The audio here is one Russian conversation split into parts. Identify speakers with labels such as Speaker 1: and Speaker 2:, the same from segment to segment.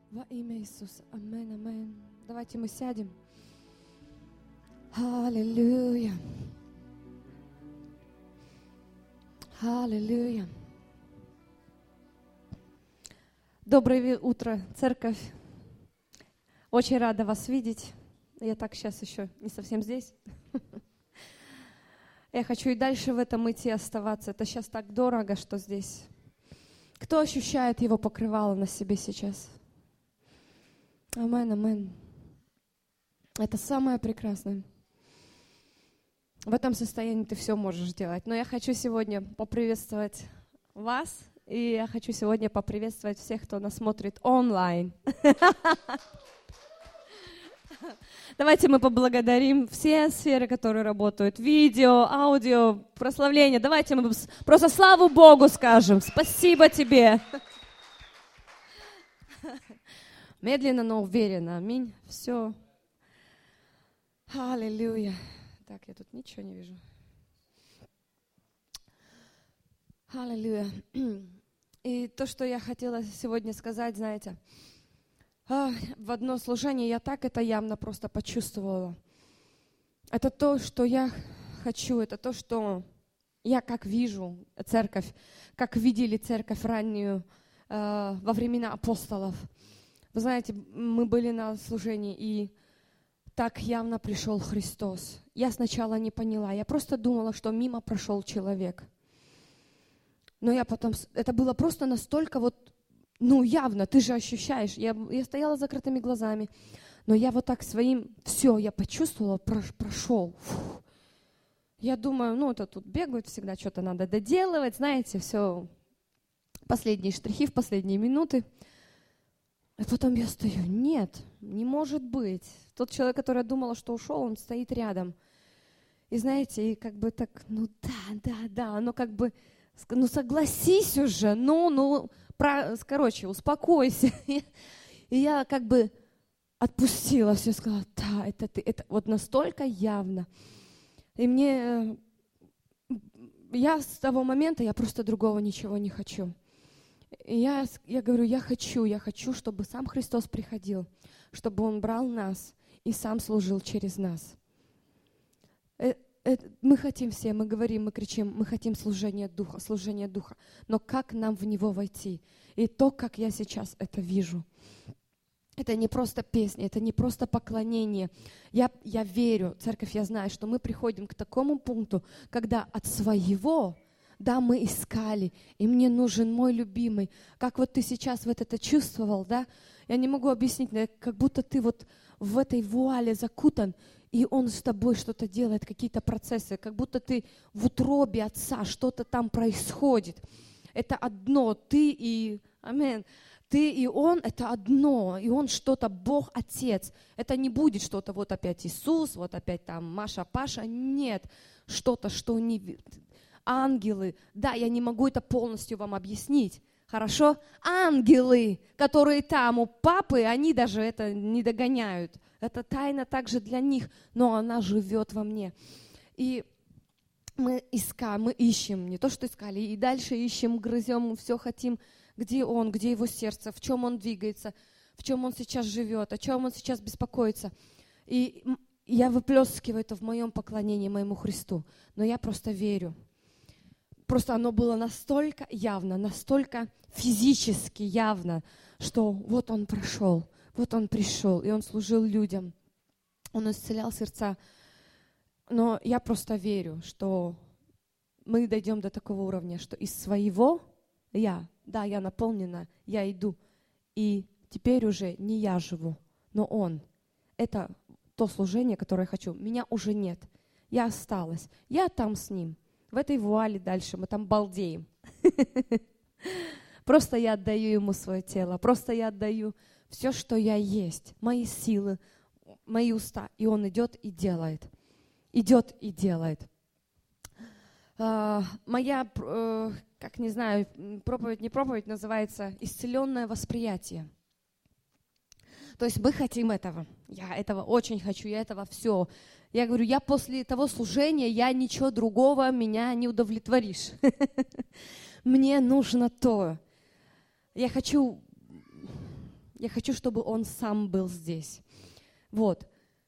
Speaker 1: Во имя Иисуса. Аминь, аминь. Давайте мы сядем. Аллилуйя. Аллилуйя. Доброе утро, церковь. Очень рада вас видеть. Я так сейчас еще не совсем здесь. Я хочу и дальше в этом идти, оставаться. Это сейчас так дорого, что здесь. Кто ощущает его покрывало на себе сейчас? Аминь, аминь. Это самое прекрасное. В этом состоянии ты все можешь делать. Но я хочу сегодня поприветствовать вас, и я хочу сегодня поприветствовать всех, кто нас смотрит онлайн. Давайте мы поблагодарим все сферы, которые работают. Видео, аудио, прославление. Давайте мы просто славу Богу скажем. Спасибо тебе. Медленно, но уверенно. Аминь. Все. Аллилуйя. Так, я тут ничего не вижу. Аллилуйя. И то, что я хотела сегодня сказать, знаете, в одно служение я так это явно просто почувствовала. Это то, что я хочу, это то, что я как вижу церковь, как видели церковь раннюю во времена апостолов. Вы знаете, мы были на служении, и так явно пришел Христос. Я сначала не поняла, я просто думала, что мимо прошел человек. Но я потом, это было просто настолько явно, ты же ощущаешь. Я стояла с закрытыми глазами, но я вот так я почувствовала, прошел. Фух. Я думаю, это тут бегают всегда, что-то надо доделывать, знаете, все, последние штрихи в последние минуты. А потом я стою, нет, не может быть. Тот человек, который я думала, что ушел, он стоит рядом. И знаете, и как бы так, согласись уже, успокойся. И я как бы отпустила все, сказала, да, это ты, это вот настолько явно. И я с того момента, я просто другого ничего не хочу. И я говорю, я хочу, чтобы сам Христос приходил, чтобы Он брал нас и сам служил через нас. Мы хотим все, мы говорим, мы кричим, мы хотим служения Духа. Но как нам в него войти? И то, как я сейчас это вижу. Это не просто песня, это не просто поклонение. Я верю, церковь, я знаю, что мы приходим к такому пункту, когда от своего, да, мы искали, и мне нужен мой любимый. Как вот ты сейчас вот это чувствовал, да? Я не могу объяснить, как будто ты вот в этой вуале закутан, и Он с тобой что-то делает, какие-то процессы, как будто ты в утробе Отца, что-то там происходит. Это одно, ты и Он, это одно, и Он что-то, Бог Отец. Это не будет что-то, вот опять Иисус, вот опять там Маша, Паша, нет, что-то, что не... Ангелы, да, я не могу это полностью вам объяснить, хорошо? Ангелы, которые там у папы, они даже это не догоняют. Это тайна также для них, но она живет во мне. И мы ищем, не то что искали, и дальше ищем, грызем, все хотим, где Он, где Его сердце, в чем Он двигается, в чем Он сейчас живет, о чем Он сейчас беспокоится. И я выплескиваю это в моем поклонении моему Христу, но я просто верю. Просто оно было настолько явно, настолько физически явно, что вот Он прошел, вот Он пришел, и Он служил людям, Он исцелял сердца. Но я просто верю, что мы дойдем до такого уровня, что из своего я наполнена, я иду, и теперь уже не я живу, но Он. Это то служение, которое я хочу. Меня уже нет, я осталась, я там с Ним. В этой вуале дальше мы там балдеем. Просто я отдаю Ему свое тело, просто я отдаю все, что я есть, мои силы, мои уста. И Он идет и делает. Идет и делает. Моя, проповедь, не проповедь, называется «Исцеленное восприятие». То есть мы хотим этого. Я этого очень хочу, я этого все. Я говорю, я после того служения, я ничего другого, меня не удовлетворишь. Мне нужно то. Я хочу Я хочу, чтобы Он сам был здесь. Вот.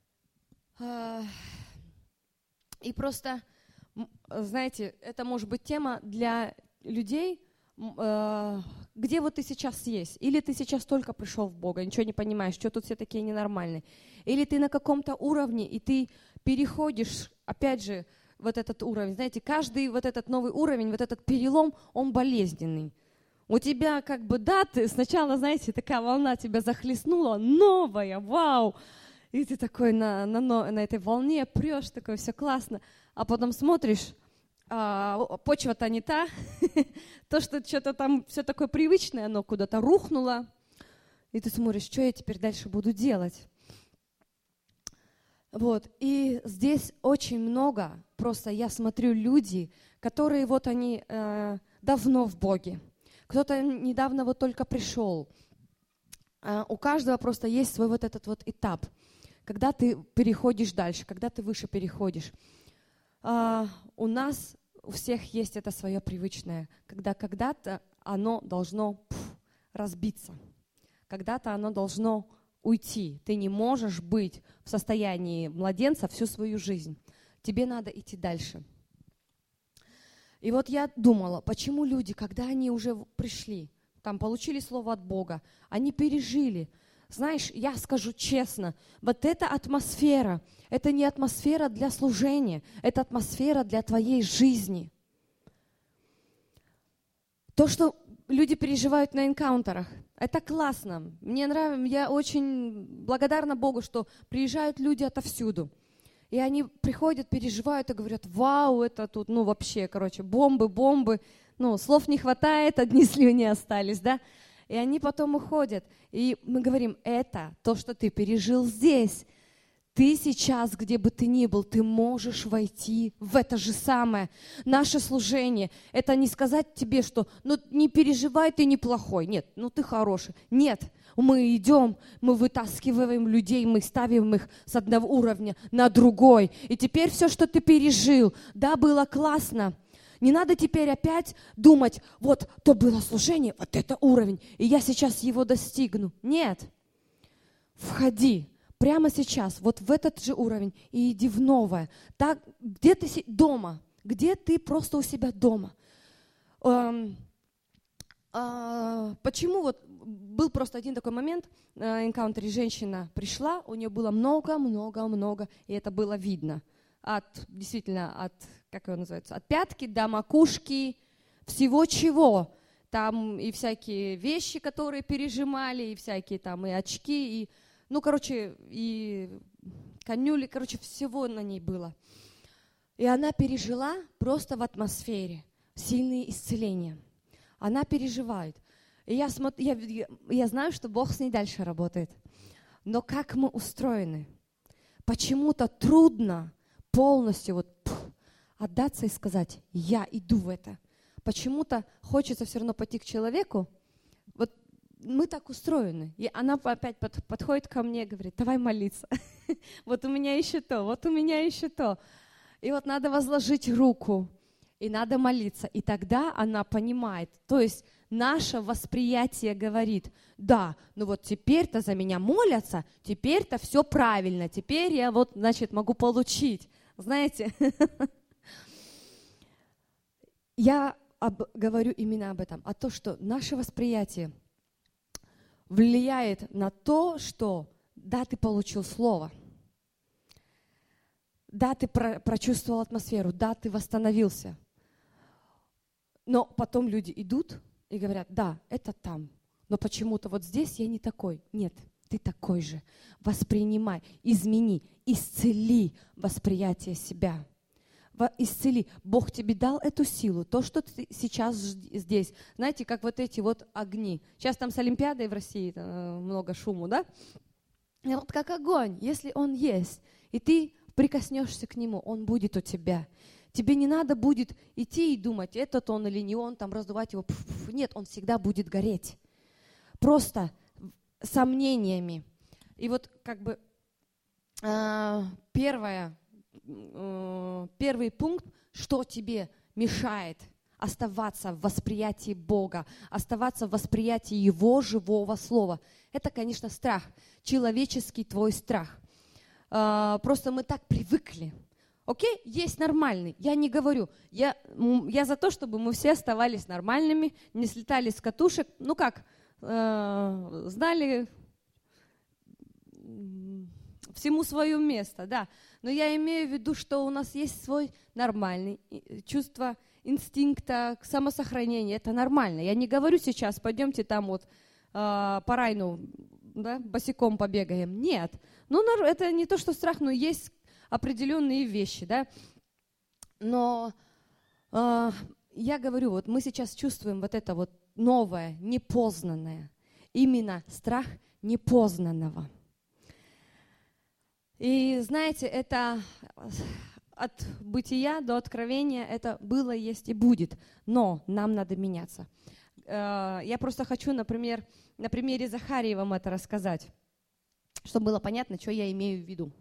Speaker 1: И просто, знаете, это может быть тема для людей, где вот ты сейчас есть. Или ты сейчас только пришел в Бога, ничего не понимаешь, что тут все такие ненормальные. Или ты на каком-то уровне, и ты переходишь, опять же, вот этот уровень. Знаете, каждый вот этот новый уровень, вот этот перелом, он болезненный. У тебя как бы, да, ты сначала, знаете, такая волна тебя захлестнула, новая, вау! И ты такой на этой волне прешь, такое все классно. А потом смотришь, почва-то не та, то, что что-то там все такое привычное, оно куда-то рухнуло. И ты смотришь, что я теперь дальше буду делать. Вот, и здесь очень много, просто я смотрю люди, которые вот они давно в Боге. Кто-то недавно вот только пришел. У каждого просто есть свой вот этот вот этап, когда ты переходишь дальше, когда ты выше переходишь. У нас, у всех есть это свое привычное, когда когда-то оно должно разбиться, когда-то оно должно уйти. Ты не можешь быть в состоянии младенца всю свою жизнь. Тебе надо идти дальше. И вот я думала, почему люди, когда они уже пришли, там получили слово от Бога, они пережили. Знаешь, я скажу честно, вот эта атмосфера, это не атмосфера для служения, это атмосфера для твоей жизни. То, что люди переживают на энкаунтерах, это классно. Мне нравится, я очень благодарна Богу, что приезжают люди отовсюду. И они приходят, переживают и говорят, вау, это тут, вообще, бомбы, слов не хватает, одни слюни остались, да? И они потом уходят. И мы говорим, это то, что ты пережил здесь. Ты сейчас, где бы ты ни был, ты можешь войти в это же самое. Наше служение – это не сказать тебе, что не переживай, ты неплохой. Нет, ты хороший. Нет, мы идем, мы вытаскиваем людей, мы ставим их с одного уровня на другой. И теперь все, что ты пережил, да, было классно. Не надо теперь опять думать, вот то было служение, вот это уровень, и я сейчас его достигну. Нет, входи. Прямо сейчас, вот в этот же уровень, и иди в новое. Так, где ты дома, где ты просто у себя дома. Почему вот был просто один такой момент, на энкаунтере женщина пришла, у нее было много, и это было видно. Как его называется, от пятки до макушки, всего чего. Там и всякие вещи, которые пережимали, и всякие там и очки, и и конюли, всего на ней было. И она пережила просто в атмосфере сильные исцеления. Она переживает. И я знаю, что Бог с ней дальше работает. Но как мы устроены? Почему-то трудно полностью отдаться и сказать, я иду в это. Почему-то хочется все равно пойти к человеку. Мы так устроены. И она опять подходит ко мне и говорит, давай молиться. Вот у меня еще то, вот у меня еще то. И вот надо возложить руку, и надо молиться. И тогда она понимает. То есть наше восприятие говорит, да, вот теперь-то за меня молятся, теперь-то все правильно, теперь я могу получить. Знаете, я говорю именно об этом, о том, что наше восприятие влияет на то, что да, ты получил слово, да, ты прочувствовал атмосферу, да, ты восстановился. Но потом люди идут и говорят, да, это там, но почему-то вот здесь я не такой. Нет, ты такой же. Воспринимай, измени, исцели восприятие себя. Исцели. Бог тебе дал эту силу, то, что ты сейчас здесь. Знаете, как вот эти вот огни. Сейчас там с Олимпиадой в России много шуму, да? И вот как огонь, если он есть, и ты прикоснешься к нему, он будет у тебя. Тебе не надо будет идти и думать, этот он или не он, там раздувать его. Нет, он всегда будет гореть. Просто сомнениями. И вот первый пункт, что тебе мешает оставаться в восприятии Бога, оставаться в восприятии Его живого Слова. Это, конечно, страх, человеческий твой страх. Просто мы так привыкли. Окей? Есть нормальный. Я не говорю. Я за то, чтобы мы все оставались нормальными, не слетали с катушек. Ну как, знали всему свое место, да. Но я имею в виду, что у нас есть свой нормальный чувство инстинкта самосохранения. Это нормально. Я не говорю сейчас, пойдемте там вот по Райну, да, босиком побегаем. Нет. Ну, это не то, что страх, но есть определенные вещи, да. Но я говорю, вот мы сейчас чувствуем вот это вот новое, непознанное. Именно страх непознанного. И знаете, это от бытия до откровения, это было, есть и будет. Но нам надо меняться. Я просто хочу, например, на примере Захарии вам это рассказать, чтобы было понятно, что я имею в виду.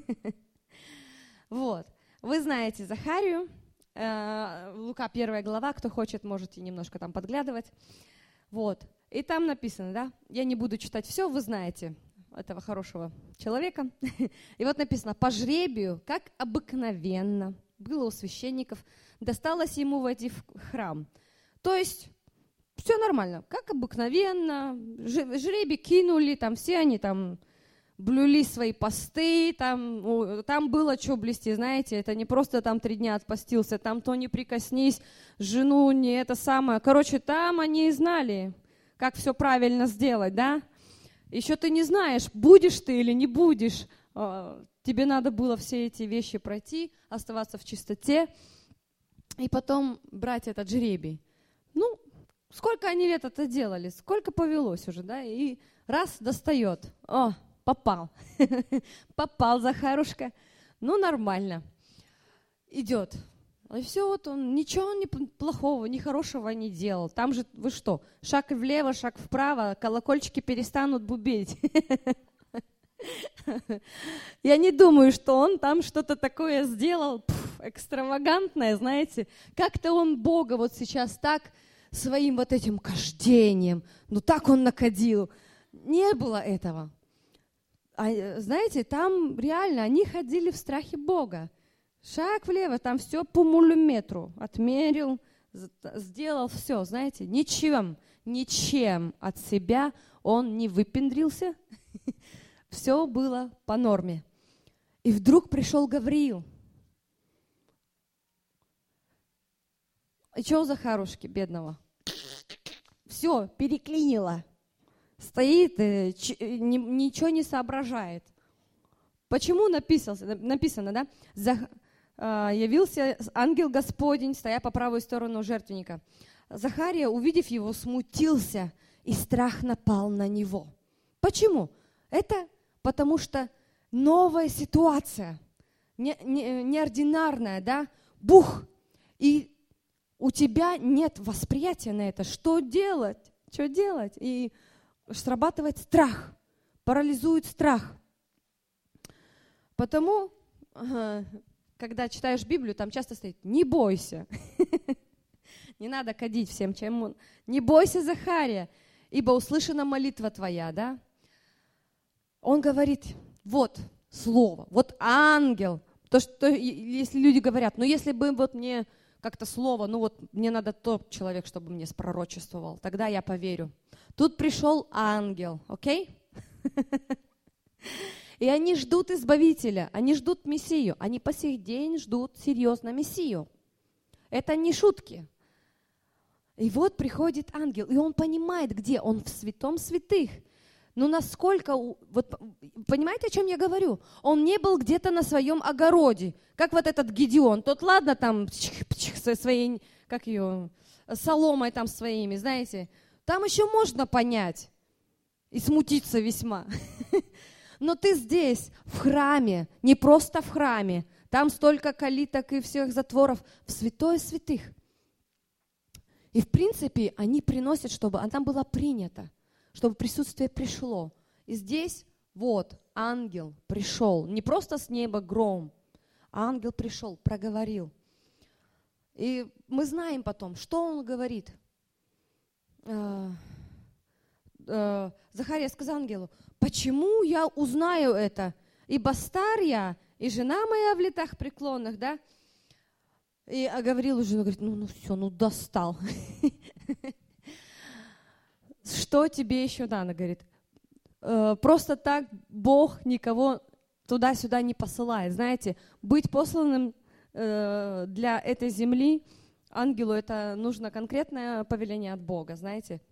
Speaker 1: Вот. Вы знаете Захарию, Лука 1 глава, кто хочет, можете немножко там подглядывать. Вот. И там написано, да, я не буду читать все, вы знаете этого хорошего человека. И вот написано, по жребию, как обыкновенно было у священников, досталось ему войти в храм. То есть все нормально, как обыкновенно, жребий кинули, там все они там блюли свои посты, там было что блести, знаете, это не просто там 3 дня отпостился, там то не прикоснись, жену не это самое. Короче, там они знали, как все правильно сделать, да? Еще ты не знаешь, будешь ты или не будешь. Тебе надо было все эти вещи пройти, оставаться в чистоте и потом брать этот жребий. Ну, сколько они лет это делали, сколько повелось уже, да? И раз достает. О, попал. Попал, Захарушка. Ну, нормально. Идет. И все, вот он ничего плохого, ни хорошего не делал. Там же, вы что, шаг влево, шаг вправо, колокольчики перестанут бубеть. Я не думаю, что он там что-то такое сделал, экстравагантное, знаете. Как-то он Бога вот сейчас так своим вот этим кождением, ну так он накодил. Не было этого. А, знаете, там реально они ходили в страхе Бога. Шаг влево, там все по миллиметру отмерил, сделал все, знаете, ничем от себя он не выпендрился, все было по норме. И вдруг пришел Гавриил. И что у Захарушки бедного? Все, переклинило. Стоит, ничего не соображает. Почему написано, да? Явился ангел Господень, стоя по правую сторону жертвенника. Захария, увидев его, смутился, и страх напал на него. Почему? Это потому что новая ситуация, неординарная, да? Бух! И у тебя нет восприятия на это. Что делать? Что делать? И срабатывает страх, парализует страх. Потому, когда читаешь Библию, там часто стоит «не бойся». Не надо кадить всем, чем он. «Не бойся, Захария, ибо услышана молитва твоя», да? Он говорит, вот слово, вот ангел. То, что если люди говорят, ну если бы вот мне как-то слово, ну вот мне надо тот человек, чтобы мне спророчествовал, тогда я поверю. Тут пришел ангел, окей? И они ждут избавителя, они ждут Мессию, они по сей день ждут серьезно Мессию. Это не шутки. И вот приходит ангел, и он понимает, где он в святом святых. Ну насколько, вот, понимаете, о чем я говорю? Он не был где-то на своем огороде, как вот этот Гедеон. Тот, ладно, там со своей, как ее, соломой там своими, знаете. Там еще можно понять и смутиться весьма. Но ты здесь, в храме, не просто в храме. Там столько калиток и всех затворов, в святое святых. И в принципе они приносят, чтобы она была принята, чтобы присутствие пришло. И здесь вот ангел пришел, не просто с неба гром, а ангел пришел, проговорил. И мы знаем потом, что он говорит. Захария сказал ангелу: почему я узнаю это? Ибо стар я, и жена моя в летах преклонных, да? И говорил уже, говорит, ну все, достал. Что тебе еще надо, говорит. Просто так Бог никого туда-сюда не посылает. Знаете, быть посланным для этой земли ангелу, это нужно конкретное повеление от Бога, знаете.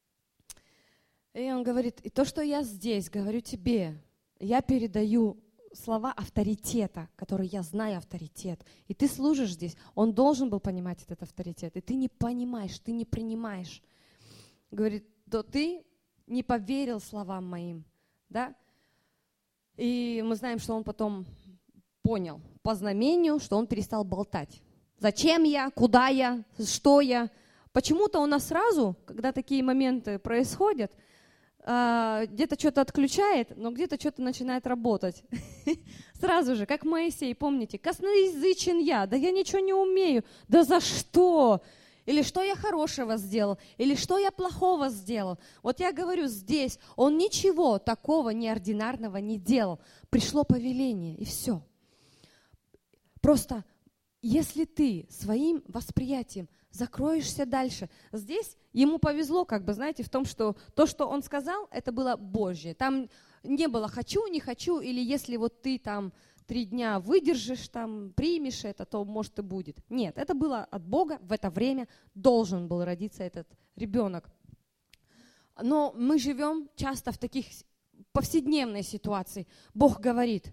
Speaker 1: И он говорит, и то, что я здесь говорю тебе, я передаю слова авторитета, которые я знаю авторитет. И ты служишь здесь, он должен был понимать этот авторитет. И ты не понимаешь, ты не принимаешь. Говорит, то ты не поверил словам моим, да? И мы знаем, что он потом понял по знамению, что он перестал болтать. Зачем я, куда я, что я? Почему-то у нас сразу, когда такие моменты происходят, где-то что-то отключает, но где-то что-то начинает работать. Сразу же, как Моисей, помните, косноязычен я, да я ничего не умею, да за что? Или что я хорошего сделал, или что я плохого сделал. Вот я говорю, здесь он ничего такого неординарного не делал. Пришло повеление, и все. Просто если ты своим восприятием закроешься дальше. Здесь ему повезло, знаете, в том, что то, что он сказал, это было Божье. Там не было «хочу, не хочу», или если вот ты там 3 дня выдержишь, там, примешь это, то, может, и будет. Нет, это было от Бога, в это время должен был родиться этот ребенок. Но мы живем часто в таких повседневной ситуации. Бог говорит,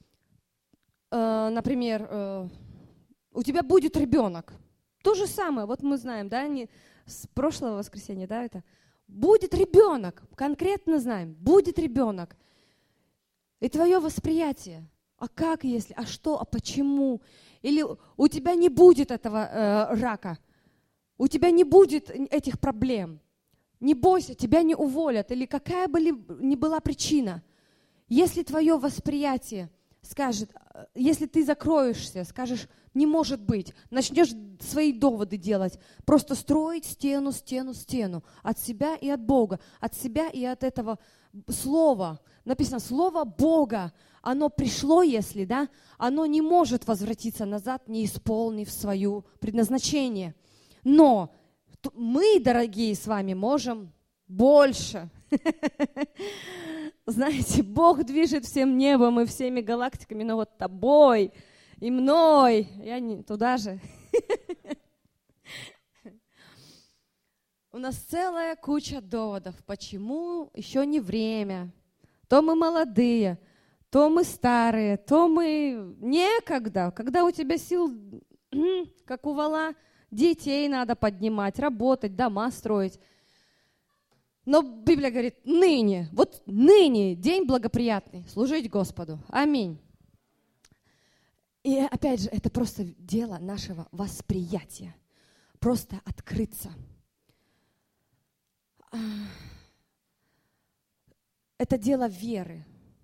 Speaker 1: например, у тебя будет ребенок. То же самое, вот мы знаем, да, не с прошлого воскресенья, да, это будет ребенок, конкретно знаем, будет ребенок. И твое восприятие, а как если, а что, а почему? Или у тебя не будет этого рака, у тебя не будет этих проблем. Не бойся, тебя не уволят, или какая бы ни была причина. Если твое восприятие скажет, если ты закроешься, скажешь, не может быть, начнешь свои доводы делать, просто строить стену от себя и от Бога, от себя и от этого слова. Написано, слово Бога, оно пришло, если, да, оно не может возвратиться назад, не исполнив свое предназначение. Но мы, дорогие, с вами можем больше. Знаете, Бог движет всем небом и всеми галактиками, но вот тобой и мной, я не туда же. У нас целая куча доводов, почему еще не время. То мы молодые, то мы старые, то мы некогда. Когда у тебя сил, как у вала, детей надо поднимать, работать, дома строить. Но Библия говорит, ныне, вот ныне день благоприятный, служить Господу. Аминь. И опять же, это просто дело нашего восприятия. Просто открыться. Это дело веры.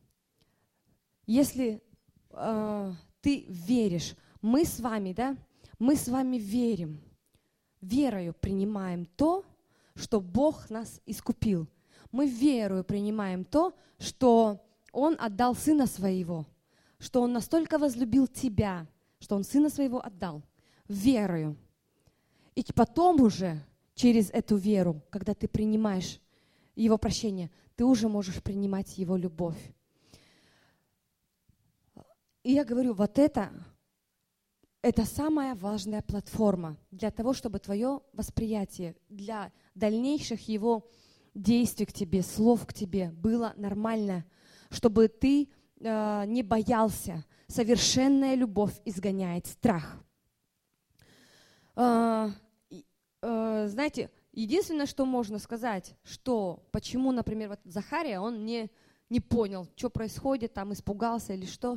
Speaker 1: Если ты веришь, мы с вами, да, мы с вами верим. Верою принимаем то, что Бог нас искупил. Мы верою принимаем то, что Он отдал Сына Своего, что Он настолько возлюбил тебя, что Он Сына Своего отдал. Верою. И потом уже через эту веру, когда ты принимаешь Его прощение, ты уже можешь принимать Его любовь. И я говорю, вот это самая важная платформа для того, чтобы твое восприятие для дальнейших Его действий к тебе, слов к тебе было нормально, чтобы ты не боялся. Совершенная любовь изгоняет страх. Знаете, единственное, что можно сказать, что почему, например, вот Захария, он не понял, что происходит, там испугался или что.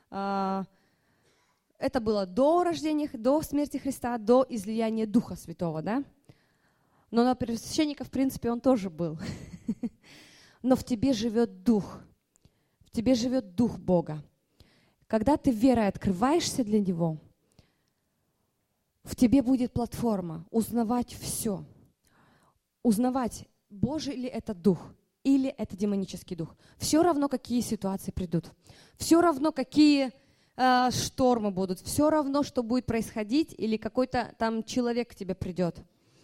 Speaker 1: Это было до рождения, до смерти Христа, до излияния Духа Святого, да? Но на первосвященника, в принципе, он тоже был. Но в тебе живет Дух. В тебе живет Дух Бога. Когда ты верой открываешься для Него, в тебе будет платформа узнавать все. Узнавать, Божий ли это дух или это демонический дух. Все равно, какие ситуации придут. Все равно, какие штормы будут. Все равно, что будет происходить, или какой-то там человек к тебе придет.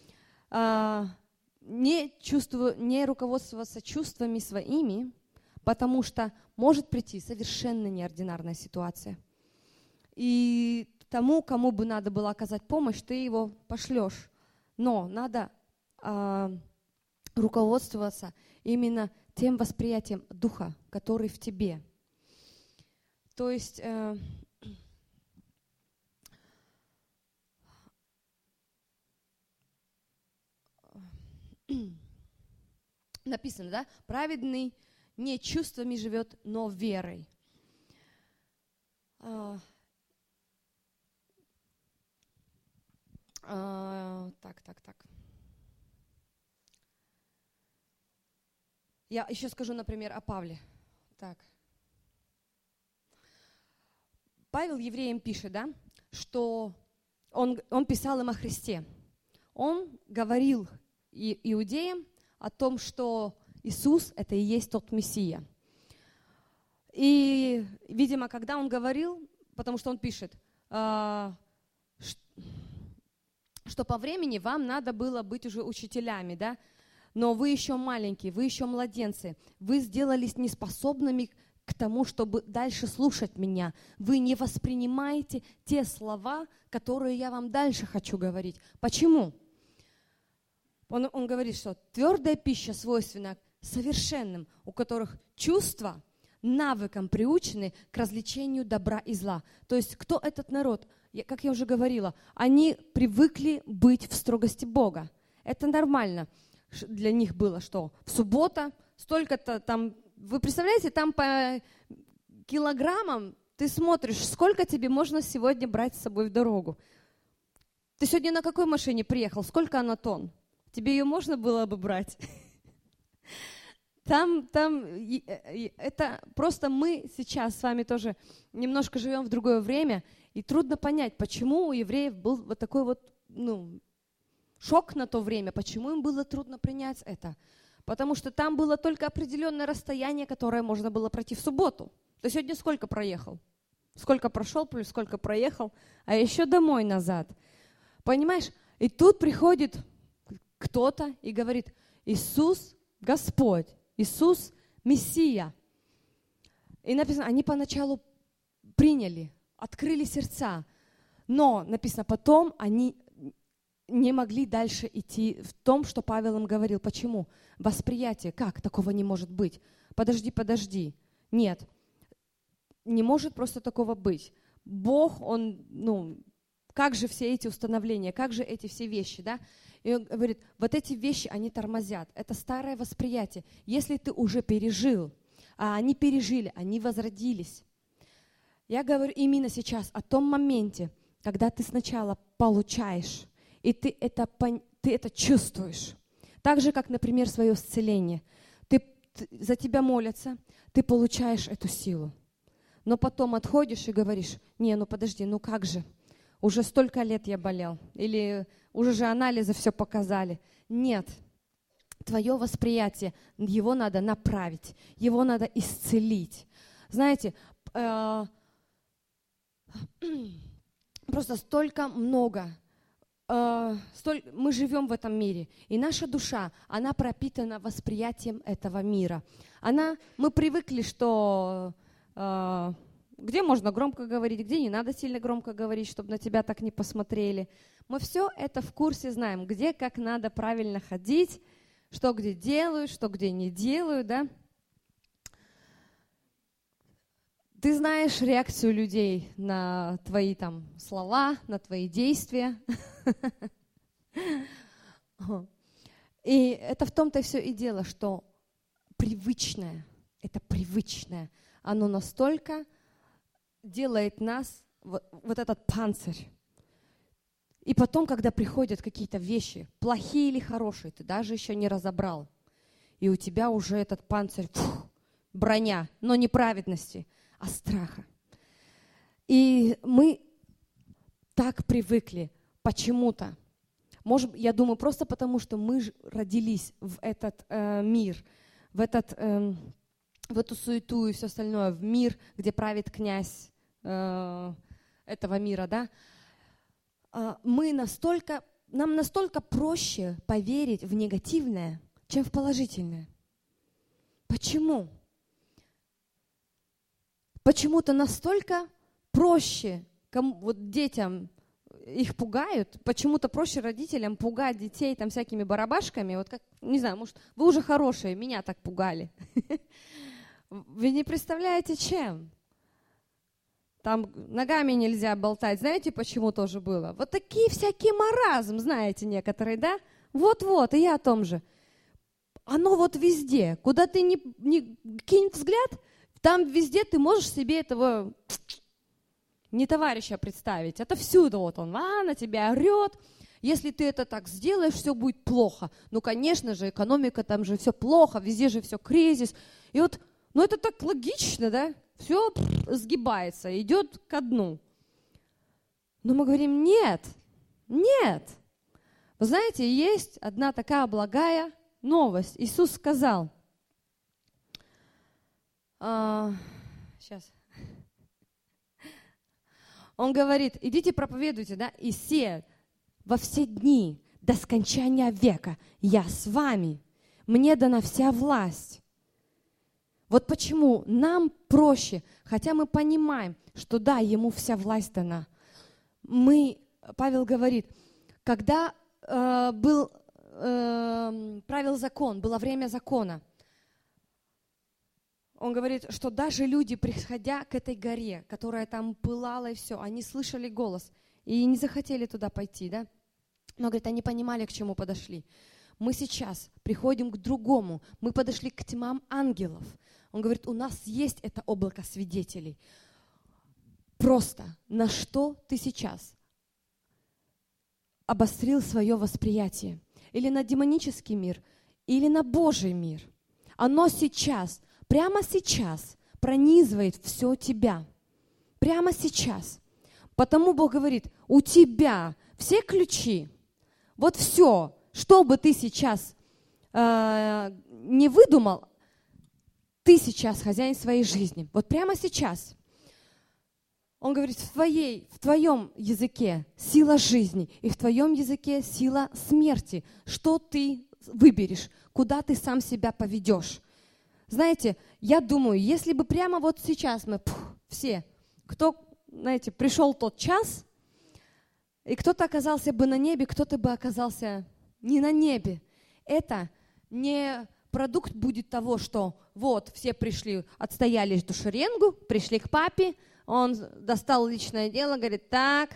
Speaker 1: Не руководствоваться чувствами своими, потому что может прийти совершенно неординарная ситуация. И тому, кому бы надо было оказать помощь, ты его пошлешь. Но надо руководствоваться именно тем восприятием духа, который в тебе. То есть написано, да? Праведный не чувствами живет, но верой. Так. Я еще скажу, например, о Павле. Так. Павел евреям пишет, да, что он писал им о Христе. Он говорил иудеям о том, что Иисус — это и есть тот Мессия. И, видимо, когда он говорил, потому что он пишет, что по времени вам надо было быть уже учителями, да, но вы еще маленькие, вы еще младенцы, вы сделались неспособными к тому, чтобы дальше слушать меня. Вы не воспринимаете те слова, которые я вам дальше хочу говорить. Почему? Он говорит, что твердая пища свойственна совершенным, у которых чувства навыкам приучены к развлечению добра и зла. То есть кто этот народ? Как я уже говорила, они привыкли быть в строгости Бога. Это нормально. Для них было, что в суббота столько-то там, вы представляете, там по килограммам ты смотришь, сколько тебе можно сегодня брать с собой в дорогу. Ты сегодня на какой машине приехал? Сколько она тонн? Тебе ее можно было бы брать? Там это просто мы сейчас с вами тоже немножко живем в другое время, и трудно понять, почему у евреев был вот такой вот, шок на то время, почему им было трудно принять это. Потому что там было только определенное расстояние, которое можно было пройти в субботу. Ты сегодня сколько проехал? Сколько прошел, плюс сколько проехал, а еще домой назад. Понимаешь? И тут приходит кто-то и говорит: Иисус Господь, Иисус Мессия. И написано, они поначалу приняли, открыли сердца, но написано, потом они не могли дальше идти в том, что Павел им говорил. Почему? Восприятие. Как? Такого не может быть. Подожди. Нет. Не может просто такого быть. Бог, Он, как же все эти установления, как же эти все вещи, да? И он говорит, вот эти вещи, они тормозят. Это старое восприятие. Если ты уже пережил, а они пережили, они возродились. Я говорю именно сейчас о том моменте, когда ты сначала получаешь, и ты это чувствуешь. Так же, как, например, свое исцеление. За тебя молятся, ты получаешь эту силу. Но потом отходишь и говоришь, подожди, как же? Уже столько лет я болел. Или уже же анализы все показали. Нет. Твое восприятие, его надо направить, его надо исцелить. Знаете, просто столько много. Мы живем в этом мире, и наша душа, она пропитана восприятием этого мира. Мы привыкли, что где можно громко говорить, где не надо сильно громко говорить, чтобы на тебя так не посмотрели. Мы все это в курсе знаем, где как надо правильно ходить, что где делаю, что где не делаю, да? Ты знаешь реакцию людей на твои там слова, на твои действия. И это в том-то все и дело, что привычное, оно настолько делает нас, вот этот панцирь. И потом, когда приходят какие-то вещи, плохие или хорошие, ты даже еще не разобрал, и у тебя уже этот панцирь, броня, но не праведности, а страха. И мы так привыкли почему-то. Может, я думаю, просто потому, что мы родились в этот мир, в эту суету и все остальное, в мир, где правит князь этого мира, да? Нам настолько проще поверить в негативное, чем в положительное. Почему? Почему-то настолько проще вот детям их пугают, почему-то проще родителям пугать детей там всякими барабашками, вот как, не знаю, может, вы уже хорошие, меня так пугали. Вы не представляете, чем? Там ногами нельзя болтать. Знаете, почему тоже было? Вот такие всякие маразм, знаете, некоторые, да? Вот-вот, и я о том же. Оно вот везде. Куда ты не кинь взгляд, там везде ты можешь себе этого не товарища представить. Это всюду вот он, на тебя орет. Если ты это так сделаешь, все будет плохо. Ну, конечно же, экономика, там же все плохо, везде же все кризис. И вот, ну это так логично, да? Все сгибается, идет ко дну. Но мы говорим, нет. Вы знаете, есть одна такая благая новость. Иисус сказал, сейчас. Он говорит, идите проповедуйте, да, и все во все дни до скончания века я с вами. Мне дана вся власть. Вот почему нам проще, хотя мы понимаем, что да, ему вся власть дана. Павел говорит, когда правил закон, было время закона, он говорит, что даже люди, приходя к этой горе, которая там пылала и все, они слышали голос и не захотели туда пойти, да? Но, говорит, они понимали, к чему подошли. Мы сейчас приходим к другому, мы подошли к тьмам ангелов. Он говорит, у нас есть это облако свидетелей. Просто на что ты сейчас обострил свое восприятие? Или на демонический мир, или на Божий мир? Оно сейчас, прямо сейчас пронизывает все тебя. Прямо сейчас. Потому Бог говорит, у тебя все ключи, вот все, что бы ты сейчас не выдумал, ты сейчас хозяин своей жизни. Вот прямо сейчас. Он говорит, в твоем языке сила жизни, и в твоем языке сила смерти. Что ты выберешь, куда ты сам себя поведешь. Знаете, я думаю, если бы прямо вот сейчас мы все, кто, знаете, пришел тот час, и кто-то оказался бы на небе, кто-то бы оказался не на небе. Это не продукт будет того, что вот все пришли, отстояли эту шеренгу, пришли к папе, он достал личное дело, говорит, так,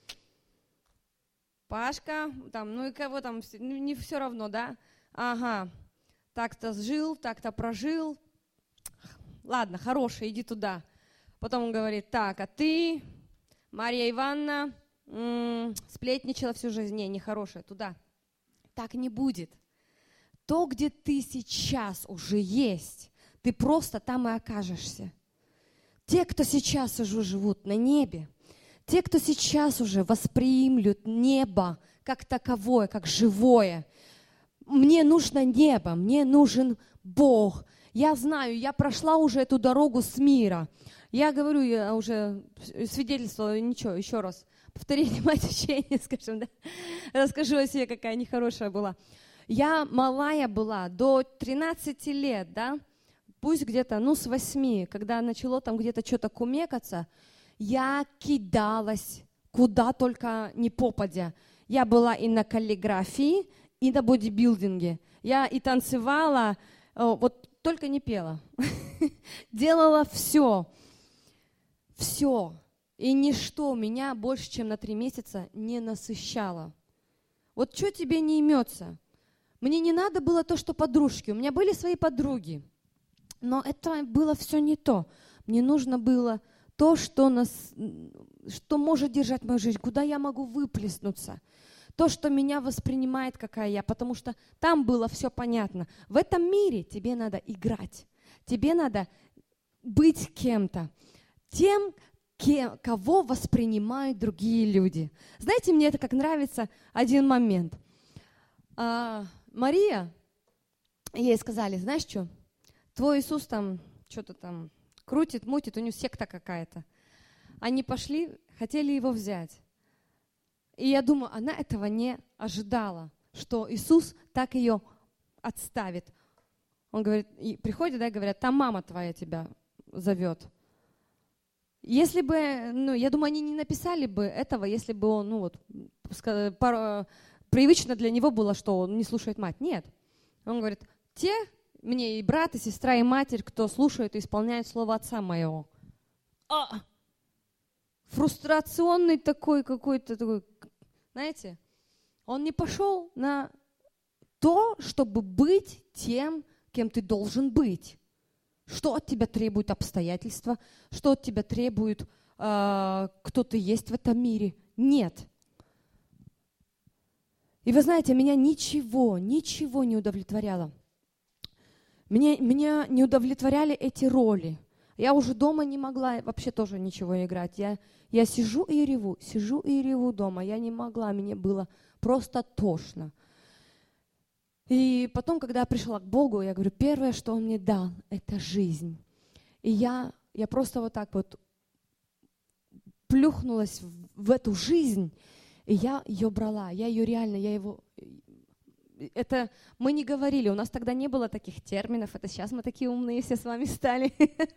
Speaker 1: Пашка, там, ну и кого там, не все равно, да? Ага, так-то жил, так-то прожил, ладно, хороший, иди туда. Потом он говорит, так, а ты, Мария Ивановна, сплетничала всю жизнь, не хорошая, туда. Так не будет. То, где ты сейчас уже есть, ты просто там и окажешься. Те, кто сейчас уже живут на небе, те, кто сейчас уже восприимлют небо как таковое, как живое. Мне нужно небо, мне нужен Бог. Я знаю, я прошла уже эту дорогу с мира. Я говорю, я уже свидетельствовала, ничего, еще раз. Повторение мать учения, скажем, да? Расскажу о себе, какая нехорошая была. Я малая была до 13 лет, да? Пусть где-то, с 8, когда начало там где-то что-то кумекаться, я кидалась куда только не попадя. Я была и на каллиграфии, и на бодибилдинге. Я и танцевала, вот только не пела. Делала все. Все. И ничто меня больше, чем на 3 месяца не насыщало. Вот что тебе не имется? Мне не надо было то, что подружки. У меня были свои подруги. Но это было все не то. Мне нужно было то, что может держать мою жизнь, куда я могу выплеснуться. То, что меня воспринимает, какая я. Потому что там было все понятно. В этом мире тебе надо играть. Тебе надо быть кем-то. Тем, кого воспринимают другие люди. Знаете, мне это как нравится один момент. Мария, ей сказали, знаешь что, твой Иисус там что-то там крутит, мутит, у него секта какая-то. Они пошли, хотели его взять. И я думаю, она этого не ожидала, что Иисус так ее отставит. Он говорит, и приходят, да, и говорят, там мама твоя тебя зовет. Если бы, я думаю, они не написали бы этого, если бы он, привычно для него было, что он не слушает мать. Нет. Он говорит, те мне и брат, и сестра, и матерь, кто слушает и исполняет слово отца моего. Фрустрационный такой какой-то, такой, знаете, он не пошел на то, чтобы быть тем, кем ты должен быть. Что от тебя требуют обстоятельства, что от тебя требует кто ты есть в этом мире. Нет. И вы знаете, меня ничего не удовлетворяло. Меня не удовлетворяли эти роли. Я уже дома не могла вообще тоже ничего играть. Я сижу и реву дома. Я не могла, мне было просто тошно. И потом, когда я пришла к Богу, я говорю, первое, что Он мне дал, это жизнь. И я просто вот так вот плюхнулась в эту жизнь, и я ее брала, это мы не говорили, у нас тогда не было таких терминов, это сейчас мы такие умные все с вами стали.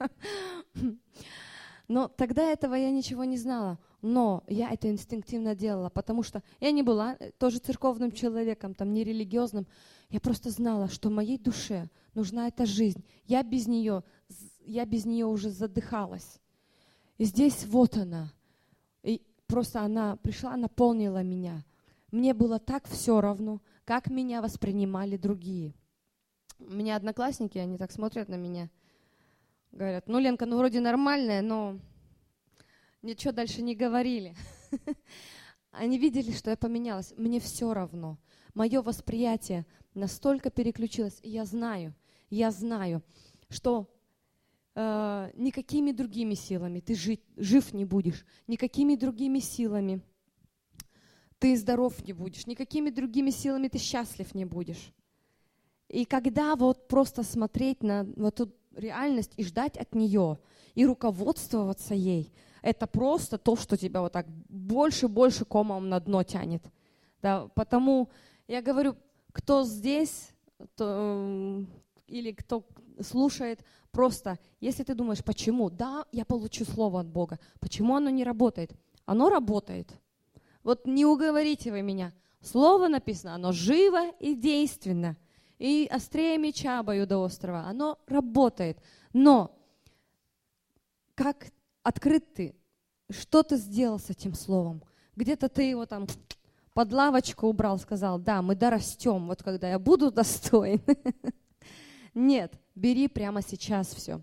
Speaker 1: Но тогда этого я ничего не знала, но я это инстинктивно делала, потому что я не была тоже церковным человеком, там, не религиозным. Я просто знала, что моей душе нужна эта жизнь. Я без нее уже задыхалась. И здесь вот она. И просто она пришла, наполнила меня. Мне было так все равно, как меня воспринимали другие. У меня одноклассники, они так смотрят на меня. Говорят, Ленка, вроде нормальная, но ничего дальше не говорили. Они видели, что я поменялась. Мне все равно. Мое восприятие настолько переключилось. И я знаю, что никакими другими силами ты жив не будешь, никакими другими силами ты здоров не будешь, никакими другими силами ты счастлив не будешь. И когда вот просто смотреть на вот эту реальность и ждать от нее, и руководствоваться ей, это просто то, что тебя вот так больше комом на дно тянет. Да, потому я говорю, кто здесь или кто слушает, просто, если ты думаешь, почему, да, я получу слово от Бога, почему оно не работает? Оно работает. Вот не уговорите вы меня. Слово написано, оно живо и действенно. И острее меча обоюдоострого. Оно работает. Но как открыт ты, что ты сделал с этим словом? Где-то ты его там под лавочку убрал, сказал, да, мы дорастем, вот когда я буду достоин. Нет, бери прямо сейчас все.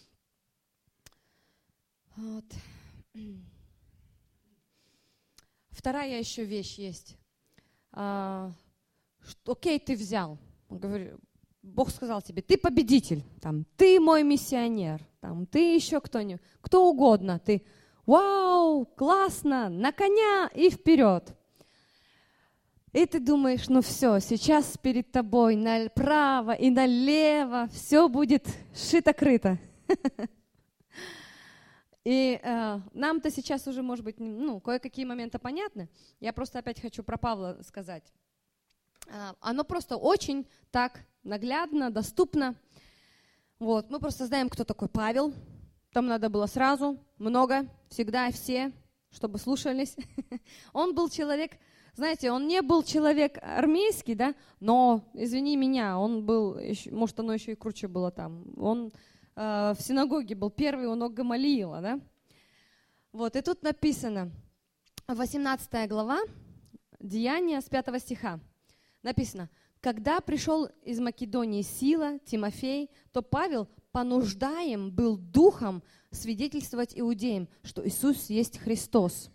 Speaker 1: Вот. Вторая еще вещь есть. Окей, ты взял. Бог сказал тебе, ты победитель, там, ты мой миссионер, там, ты еще кто-нибудь, кто угодно. Ты, вау, классно, на коня и вперед. И ты думаешь, все, сейчас перед тобой направо и налево все будет шито-крыто. И нам-то сейчас уже, может быть, кое-какие моменты понятны. Я просто опять хочу про Павла сказать. Оно просто очень так наглядно, доступно. Вот. Мы просто знаем, кто такой Павел. Там надо было сразу, много, всегда, все, чтобы слушались. Он был человек, знаете, он не был человек армейский, да, но, извини меня, он был, может, оно еще и круче было там. Он в синагоге был первый у ног Гамалиила, да. Вот, и тут написано, 18 глава, Деяния с 5 стиха. Написано, когда пришел из Македонии Сила, Тимофей, то Павел понуждаем был духом свидетельствовать иудеям, что Иисус есть Христос.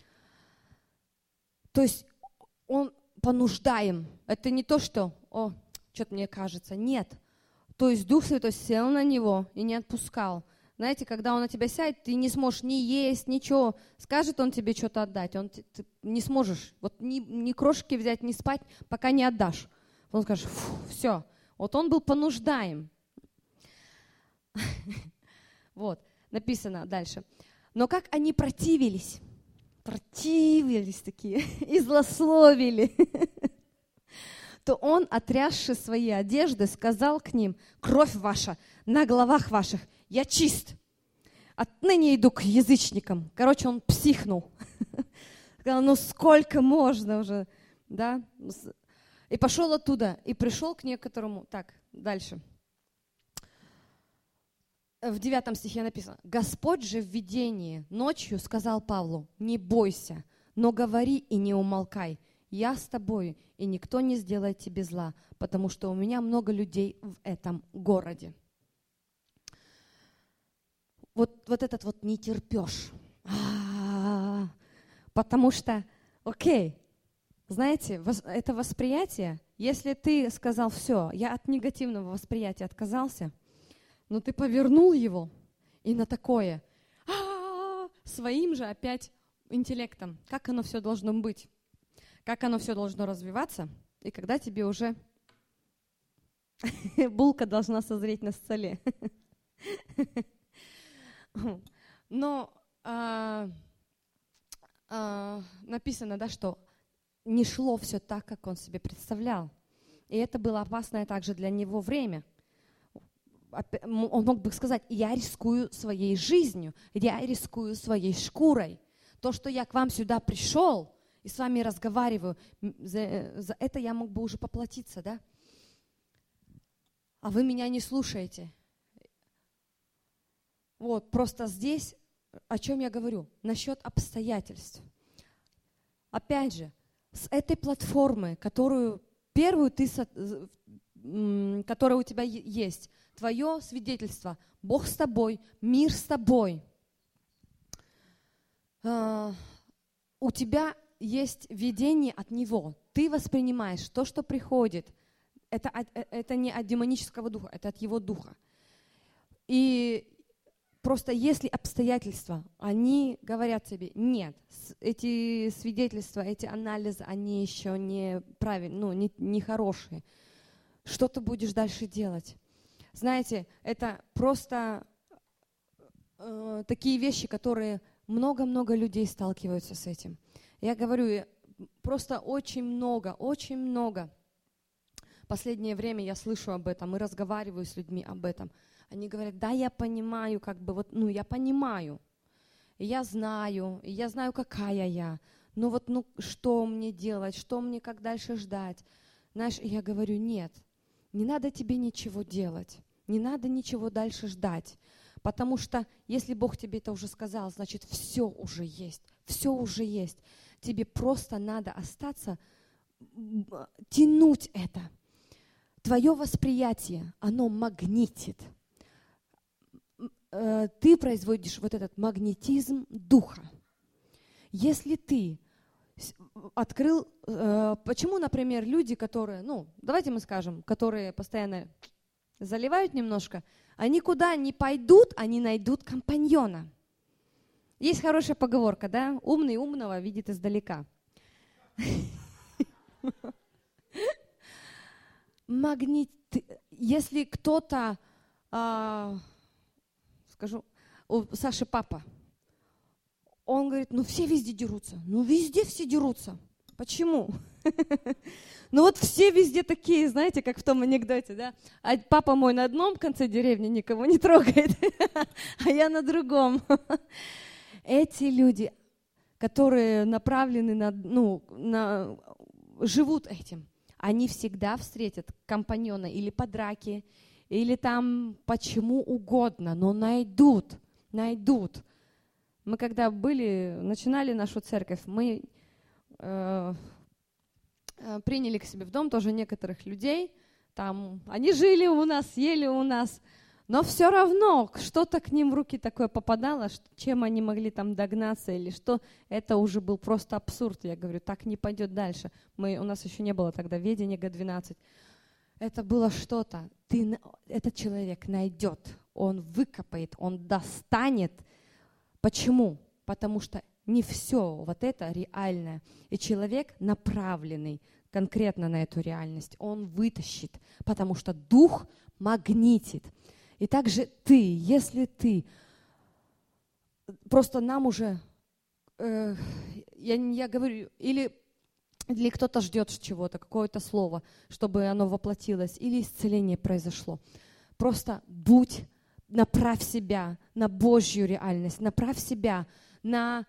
Speaker 1: То есть он понуждаем. Это не то, что, что-то мне кажется. Нет. То есть Дух Святой сел на него и не отпускал. Знаете, когда он на тебя сядет, ты не сможешь ни есть, ничего. Скажет он тебе что-то отдать, ты не сможешь. Вот ни крошки взять, ни спать, пока не отдашь. Он скажет, все. Вот он был понуждаем. Вот, написано дальше. Но как они противились такие, и злословили, то он, отрясши свои одежды, сказал к ним: кровь ваша на головах ваших, я чист. Отныне иду к язычникам. Короче, он психнул. Сказал, ну сколько можно уже, да? И пошел оттуда, и пришел к некоторому. Так, дальше. В 9 стихе написано: Господь же в видении ночью сказал Павлу: не бойся, но говори и не умолкай. Я с тобою, и никто не сделает тебе зла, потому что у меня много людей в этом городе. Вот этот вот не терпешь. Потому что, окей, знаете, это восприятие, если ты сказал все, я от негативного восприятия отказался, но ты повернул его и на такое, своим же опять интеллектом, как оно все должно быть, как оно все должно развиваться, и когда тебе уже булка должна созреть на столе. Но написано, да, что не шло все так, как он себе представлял. И это было опасное также для него время. Он мог бы сказать: я рискую своей жизнью, я рискую своей шкурой. То, что я к вам сюда пришел и с вами разговариваю, за это я мог бы уже поплатиться, да? А вы меня не слушаете. Вот, просто здесь, о чем я говорю, насчет обстоятельств. Опять же, с этой платформы, которая у тебя есть, твое свидетельство, Бог с тобой, мир с тобой, у тебя есть видение от Него, ты воспринимаешь то, что приходит, это не от демонического духа, это от Его духа. И просто если обстоятельства, они говорят тебе: нет, эти свидетельства, эти анализы, они еще не правильные, не хорошие. Что ты будешь дальше делать? Знаете, это просто такие вещи, которые много-много людей сталкиваются с этим. Я говорю, просто очень много. Последнее время я слышу об этом и разговариваю с людьми об этом. Они говорят: да, я понимаю, я понимаю, и я знаю, какая я, но что мне делать, что мне, как дальше ждать? Знаешь, я говорю: нет, не надо тебе ничего делать, не надо ничего дальше ждать, потому что если Бог тебе это уже сказал, значит, все уже есть. Тебе просто надо остаться, тянуть это. Твое восприятие, оно магнитит. Ты производишь вот этот магнетизм духа. Если ты открыл... Почему, например, люди, которые, давайте мы скажем, которые постоянно заливают немножко, они куда ни пойдут, они найдут компаньона. Есть хорошая поговорка, да? Умный умного видит издалека. Если кто-то... Скажу, у Саши папа, он говорит: все везде дерутся. Везде все дерутся. Почему? Все везде такие, знаете, как в том анекдоте, да? А папа мой на одном конце деревни никого не трогает, а я на другом. Эти люди, которые направлены живут этим, они всегда встретят компаньона или по драке, или там почему угодно, но найдут. Мы когда начинали нашу церковь, мы приняли к себе в дом тоже некоторых людей. Там они жили у нас, ели у нас, но все равно что-то к ним в руки такое попадало, чем они могли там догнаться или что. Это уже был просто абсурд. Я говорю, так не пойдет дальше. У нас еще не было тогда ведения Г12. Это было что-то. Этот человек найдет. Он выкопает, Он достанет. Почему? Потому что не все вот это реальное. И человек, направленный конкретно на эту реальность, он вытащит, потому что Дух магнитит. И также ты, если ты, просто нам уже, я говорю, или кто-то ждет чего-то, какое-то слово, чтобы оно воплотилось, или исцеление произошло. Просто направь себя на Божью реальность, направь себя на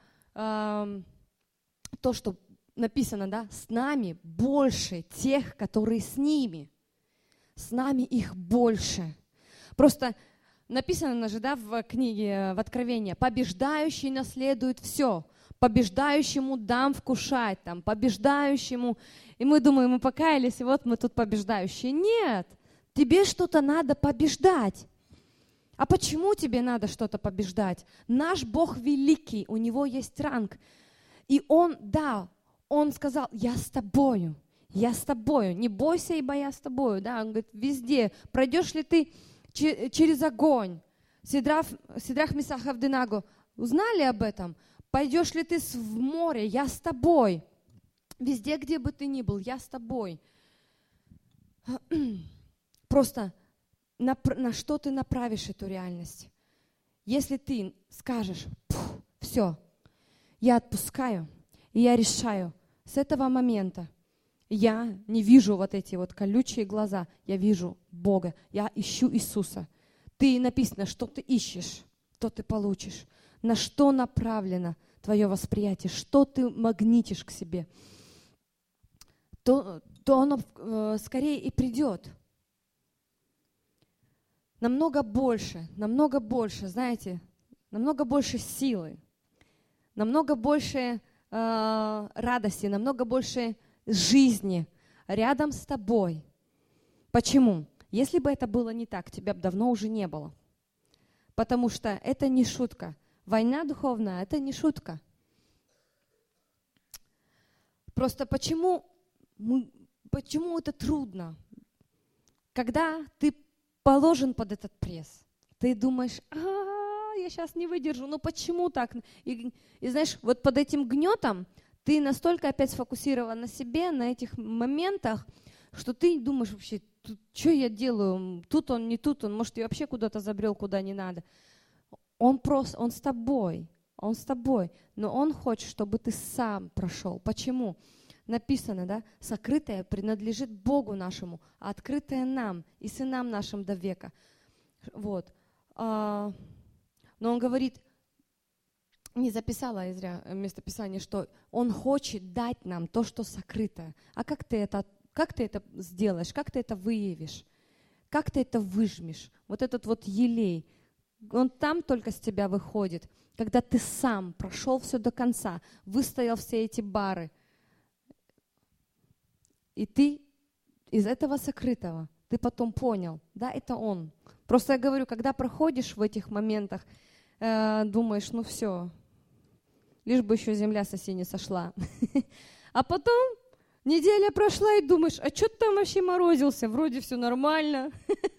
Speaker 1: то, что написано, да, с нами больше тех, которые с ними. С нами их больше. Просто написано же, да, в книге, в Откровении, побеждающий наследует все. Побеждающему дам вкушать, там, побеждающему. И мы думаем, мы покаялись, и вот мы тут побеждающие. Нет, тебе что-то надо побеждать. А почему тебе надо что-то побеждать? Наш Бог великий, у Него есть ранг. И Он сказал, я с тобою, не бойся, ибо я с тобою. Да? Он говорит, везде, пройдешь ли ты через огонь? Сидрах, Месах, Авденаго узнали об этом? Пойдешь ли ты в море? Я с тобой. Везде, где бы ты ни был, я с тобой. Просто на что ты направишь эту реальность? Если ты скажешь, все, я отпускаю, и я решаю, с этого момента я не вижу вот эти вот колючие глаза, я вижу Бога, я ищу Иисуса. Ты написано, что ты ищешь, то ты получишь. На что направлено твое восприятие, что ты магнитишь к себе, то оно скорее и придет. Намного больше, знаете, намного больше силы, намного больше радости, намного больше жизни рядом с тобой. Почему? Если бы это было не так, тебя бы давно уже не было. Потому что это не шутка. Война духовная – это не шутка. Просто почему это трудно? Когда ты положен под этот пресс, ты думаешь, я сейчас не выдержу, ну почему так? И знаешь, вот под этим гнетом ты настолько опять сфокусирован на себе, на этих моментах, что ты думаешь вообще, что я делаю, тут он, не тут он, может, я вообще куда-то забрел, куда не надо. Он с тобой, но он хочет, чтобы ты сам прошел. Почему? Написано, да, сокрытое принадлежит Богу нашему, а открытое нам и сынам нашим до века. Вот. Но он говорит, не записала я зря местописание, что он хочет дать нам то, что сокрытое. А как ты это сделаешь, как ты это выявишь, как ты это выжмешь? Вот этот вот елей, он там только с тебя выходит, когда ты сам прошел все до конца, выстоял все эти бары. И ты из этого сокрытого, ты потом понял, да, это он. Просто я говорю, когда проходишь в этих моментах, думаешь, ну все, лишь бы еще земля с оси не сошла. А потом неделя прошла, и думаешь, а что ты там вообще морозился? Вроде все нормально.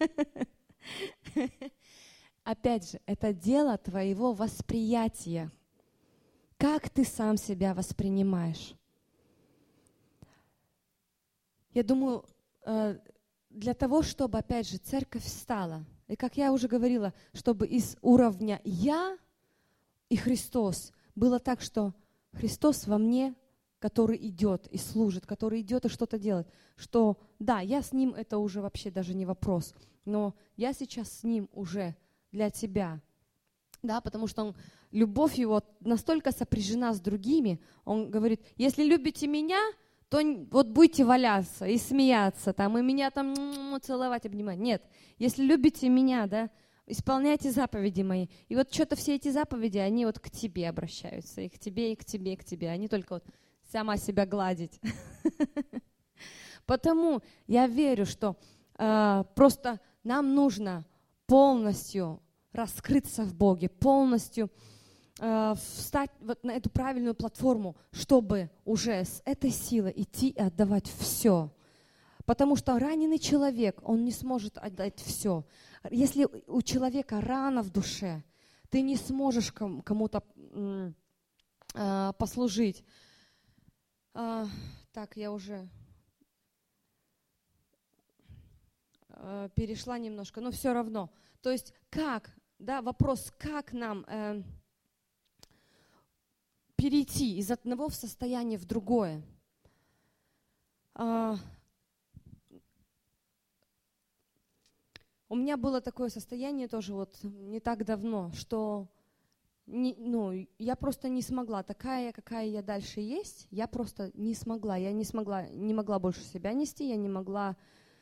Speaker 1: Опять же, это дело твоего восприятия. Как ты сам себя воспринимаешь? Я думаю, для того, чтобы, опять же, церковь встала, и, как я уже говорила, чтобы из уровня «я» и Христос было так, что Христос во мне, который идет и служит, который идет и что-то делает, что, да, я с Ним, это уже вообще даже не вопрос, но я сейчас с Ним уже для тебя, да, потому что любовь Его настолько сопряжена с другими, Он говорит, если любите Меня, то вот будете валяться и смеяться, там, и меня там целовать, обнимать. Нет, если любите Меня, да, исполняйте заповеди Мои. И вот что-то все эти заповеди, они вот к тебе обращаются, и к тебе, и к тебе, и к тебе. Они только вот сама себя гладить. Потому я верю, что просто нам нужно полностью раскрыться в Боге, полностью встать вот на эту правильную платформу, чтобы уже с этой силой идти и отдавать все. Потому что раненый человек, он не сможет отдать все. Если у человека рана в душе, ты не сможешь кому-то послужить. Так, я уже перешла немножко, но все равно. То есть как, да, вопрос, как нам перейти из одного состояния в другое. У меня было такое состояние тоже вот не так давно, что я просто не смогла. Такая, какая я дальше есть, я просто не смогла. Я не могла больше себя нести, я не могла...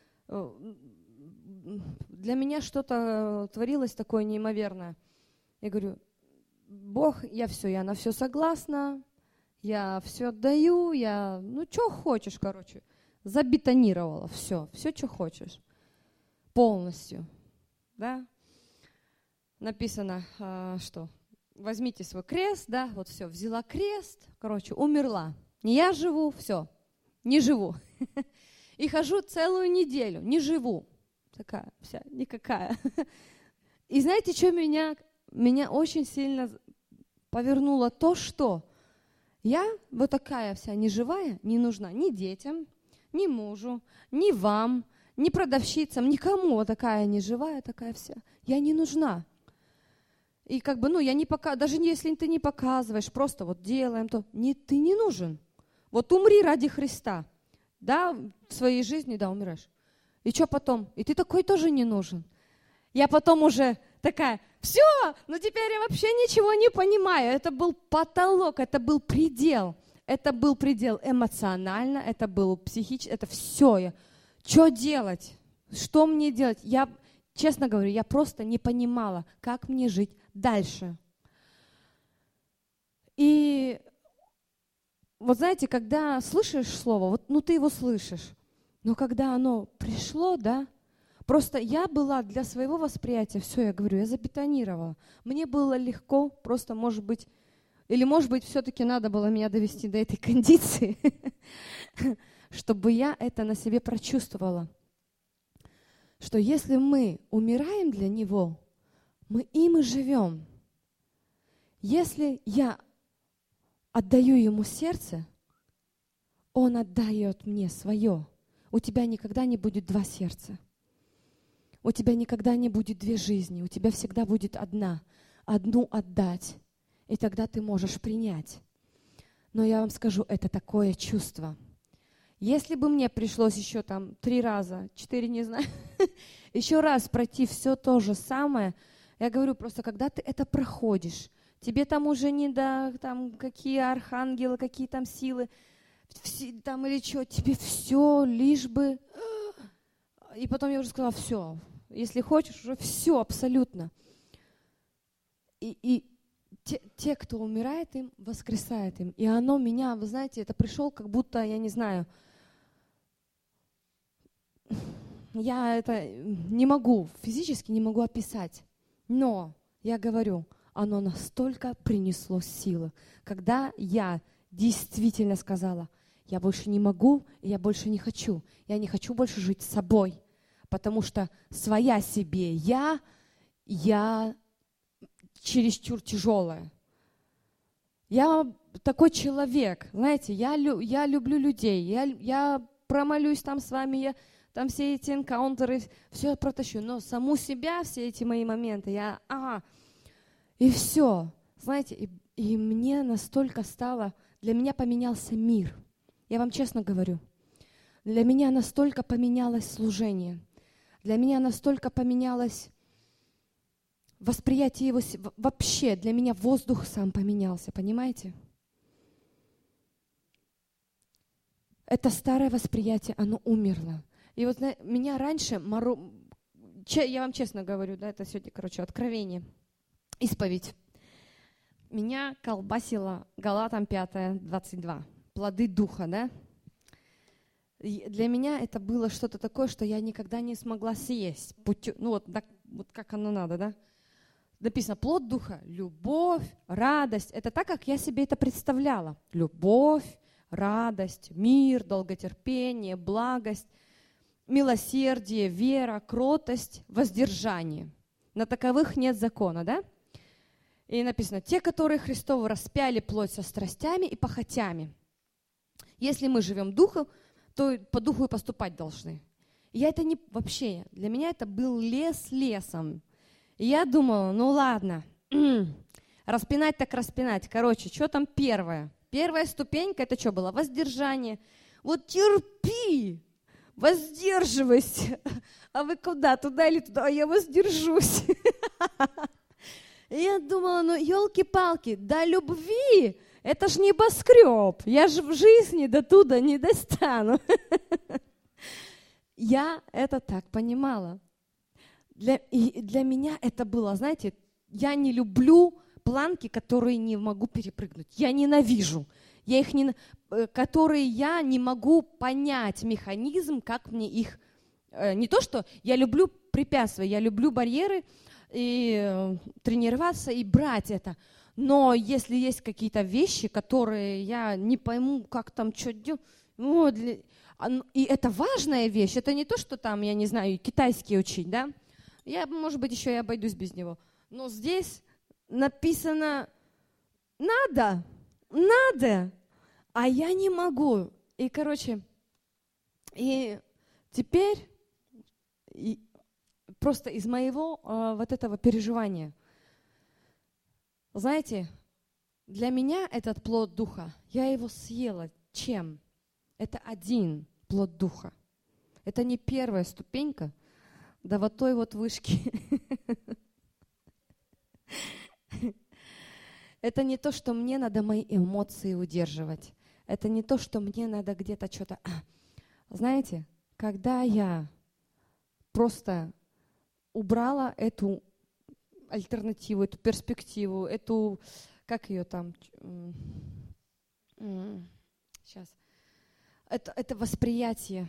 Speaker 1: Для меня что-то творилось такое неимоверное. Я говорю, Бог, я на все согласна, я все отдаю, что хочешь, короче. Забетонировала все, что хочешь. Полностью, да? Написано, что возьмите свой крест, да, вот все, взяла крест, короче, умерла. Не я живу, все, не живу. И хожу целую неделю, не живу. Такая вся, никакая. И знаете, что меня очень сильно повернуло? То, что я вот такая вся неживая, не нужна ни детям, ни мужу, ни вам, ни продавщицам, никому вот такая неживая, такая вся. Я не нужна. И я не показываю, даже если ты не показываешь, просто вот делаем то, ты не нужен. Вот умри ради Христа. Да, в своей жизни, да, умираешь. И что потом? И ты такой тоже не нужен. Я потом уже такая, все, теперь я вообще ничего не понимаю. Это был потолок, это был предел. Это был предел эмоционально, это был психически, это все. Что делать? Что мне делать? Я, честно говорю, я просто не понимала, как мне жить дальше. И вот знаете, когда слышишь слово, ты его слышишь, но когда оно пришло, да, просто я была для своего восприятия, все, я говорю, я забетонировала. Мне было легко, просто, может быть, все-таки надо было меня довести до этой кондиции, чтобы я это на себе прочувствовала, что если мы умираем для Него, мы им и живем. Если я отдаю Ему сердце, Он отдает мне свое. У тебя никогда не будет два сердца. У тебя никогда не будет две жизни. У тебя всегда будет одна. Одну отдать. И тогда ты можешь принять. Но я вам скажу, это такое чувство. Если бы мне пришлось еще 3 раза, 4, не знаю, еще раз пройти все то же самое, я говорю, просто когда ты это проходишь, тебе там уже не до, какие архангелы, какие там силы, или что, тебе все, лишь бы... И потом я уже сказала, все, если хочешь, уже все, абсолютно. И те, кто умирает им, воскресает им. И оно меня, вы знаете, это пришел как будто, я не знаю, я это физически не могу описать. Но я говорю, оно настолько принесло силы. Когда я действительно сказала, я больше не могу, и я больше не хочу. Я не хочу больше жить с собой, потому что своя себе я чересчур тяжелая. Я такой человек, знаете, я люблю людей, я промолюсь там с вами, я там все эти энкаунтеры, все протащу, но саму себя, все эти мои моменты, и все, знаете, и мне настолько стало, для меня поменялся мир, я вам честно говорю, для меня настолько поменялось служение, для меня настолько поменялось восприятие его, вообще для меня воздух сам поменялся, понимаете? Это старое восприятие, оно умерло. И вот меня раньше, я вам честно говорю, да, это сегодня, откровение, исповедь. Меня колбасило Галатам 5:22, плоды духа, да? И для меня это было что-то такое, что я никогда не смогла съесть. Вот как оно надо, да? Написано, плод духа, любовь, радость. Это так, как я себе это представляла. Любовь, радость, мир, долготерпение, благость. милосердие, вера, кротость, воздержание. На таковых нет закона, да? И написано, те, которые Христову распяли плоть со страстями и похотями. Если мы живем духом, то по духу и поступать должны. И я это не вообще, для меня это был лес лесом. И я думала, ну ладно, распинать так распинать. Короче, что там первое? Первая ступенька, это что было? Воздержание. Вот терпи, воздерживайся. А вы куда? Туда или туда? А я воздержусь. И я думала, ну елки-палки, до любви, это ж небоскреб. Я же в жизни до туда не достану. Я это так понимала. Для меня это было, знаете, я не люблю планки, которые не могу перепрыгнуть. Я ненавижу. Которые я не могу понять механизм, как мне их... Не то, что я люблю препятствия, я люблю барьеры, и тренироваться, и брать это. Но если есть какие-то вещи, которые я не пойму, как там что делать, и это важная вещь, это не то, что там, я не знаю, китайский учить, да? Я, может быть, еще и обойдусь без него. Но здесь написано «надо», а я не могу. И, короче, и теперь просто из моего вот этого переживания, знаете, для меня этот плод духа, я его съела. Чем? Это один плод духа. Это не первая ступенька до вот той вот вышки. Это не то, что мне надо мои эмоции удерживать. Это не то, что мне надо где-то что-то... Знаете, когда я просто убрала эту альтернативу, эту перспективу, эту... Как ее там... Сейчас. Это восприятие.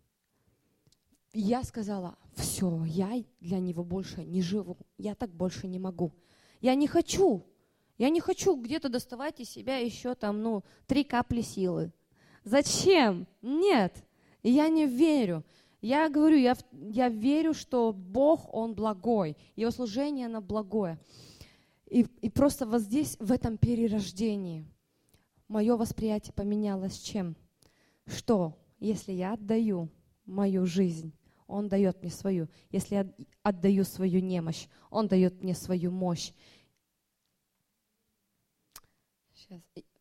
Speaker 1: Я сказала, все, я для него больше не живу. Я так больше не могу. Я не хочу где-то доставать из себя еще там, 3 капли силы. Зачем? Нет. Я не верю. Я говорю, я верю, что Бог, Он благой. Его служение, оно благое. И просто вот здесь, в этом перерождении, мое восприятие поменялось чем? Что, если я отдаю мою жизнь, Он дает мне свою. Если я отдаю свою немощь, Он дает мне свою мощь. Сейчас.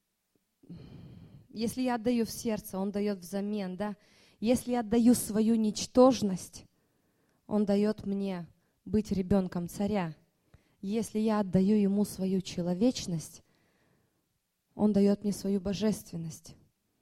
Speaker 1: Если я отдаю в сердце, Он дает взамен, да? Если я отдаю свою ничтожность, Он дает мне быть ребенком царя. Если я отдаю Ему свою человечность, Он дает мне свою божественность.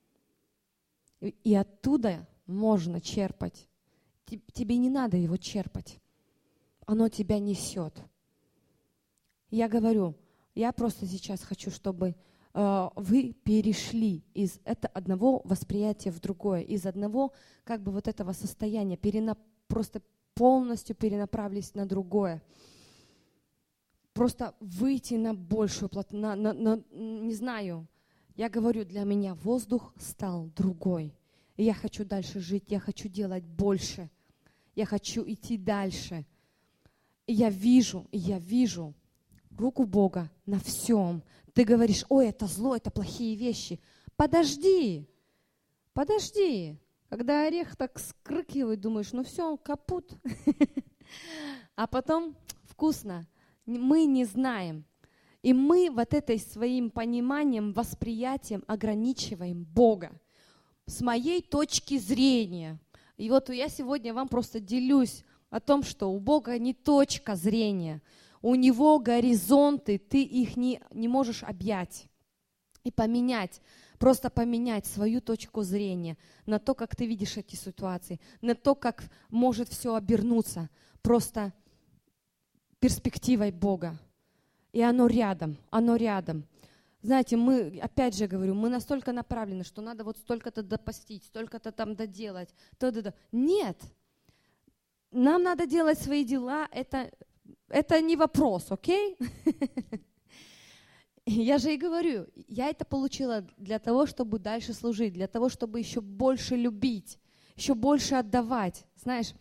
Speaker 1: И оттуда можно черпать. Тебе не надо его черпать. Оно тебя несет. Я говорю, я просто сейчас хочу, чтобы вы перешли из одного восприятия в другое, из одного как бы вот этого состояния, просто полностью перенаправились на другое. Просто выйти на большую плотину, не знаю. Я говорю, для меня воздух стал другой. И я хочу дальше жить, я хочу делать больше. Я хочу идти дальше. И я вижу руку Бога на всем. Ты говоришь, ой, это зло, это плохие вещи. Подожди. Когда орех так скрыкивает, думаешь, ну все, он капут. А потом вкусно. Мы не знаем. И мы вот этой своим пониманием, восприятием ограничиваем Бога. С моей точки зрения. И вот я сегодня вам просто делюсь о том, что у Бога не точка зрения. У Него горизонты, ты их не можешь объять и поменять. Просто поменять свою точку зрения на то, как ты видишь эти ситуации, на то, как может все обернуться. Просто перспективой Бога. И оно рядом. Знаете, мы, опять же говорю, мы настолько направлены, что надо вот столько-то допостить, столько-то там доделать. Нет. Нам надо делать свои дела, это не вопрос, окей? Я же и говорю, я это получила для того, чтобы дальше служить, для того, чтобы еще больше любить, еще больше отдавать. Знаешь,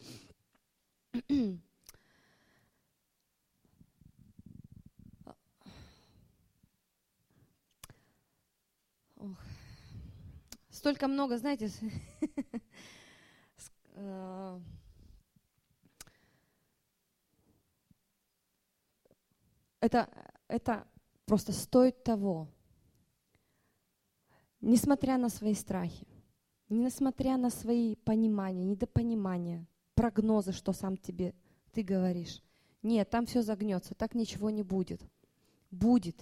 Speaker 1: столько много, знаете, это просто стоит того. Несмотря на свои страхи, несмотря на свои понимания, недопонимания, прогнозы, что сам ты говоришь. Нет, там все загнется, так ничего не будет. Будет.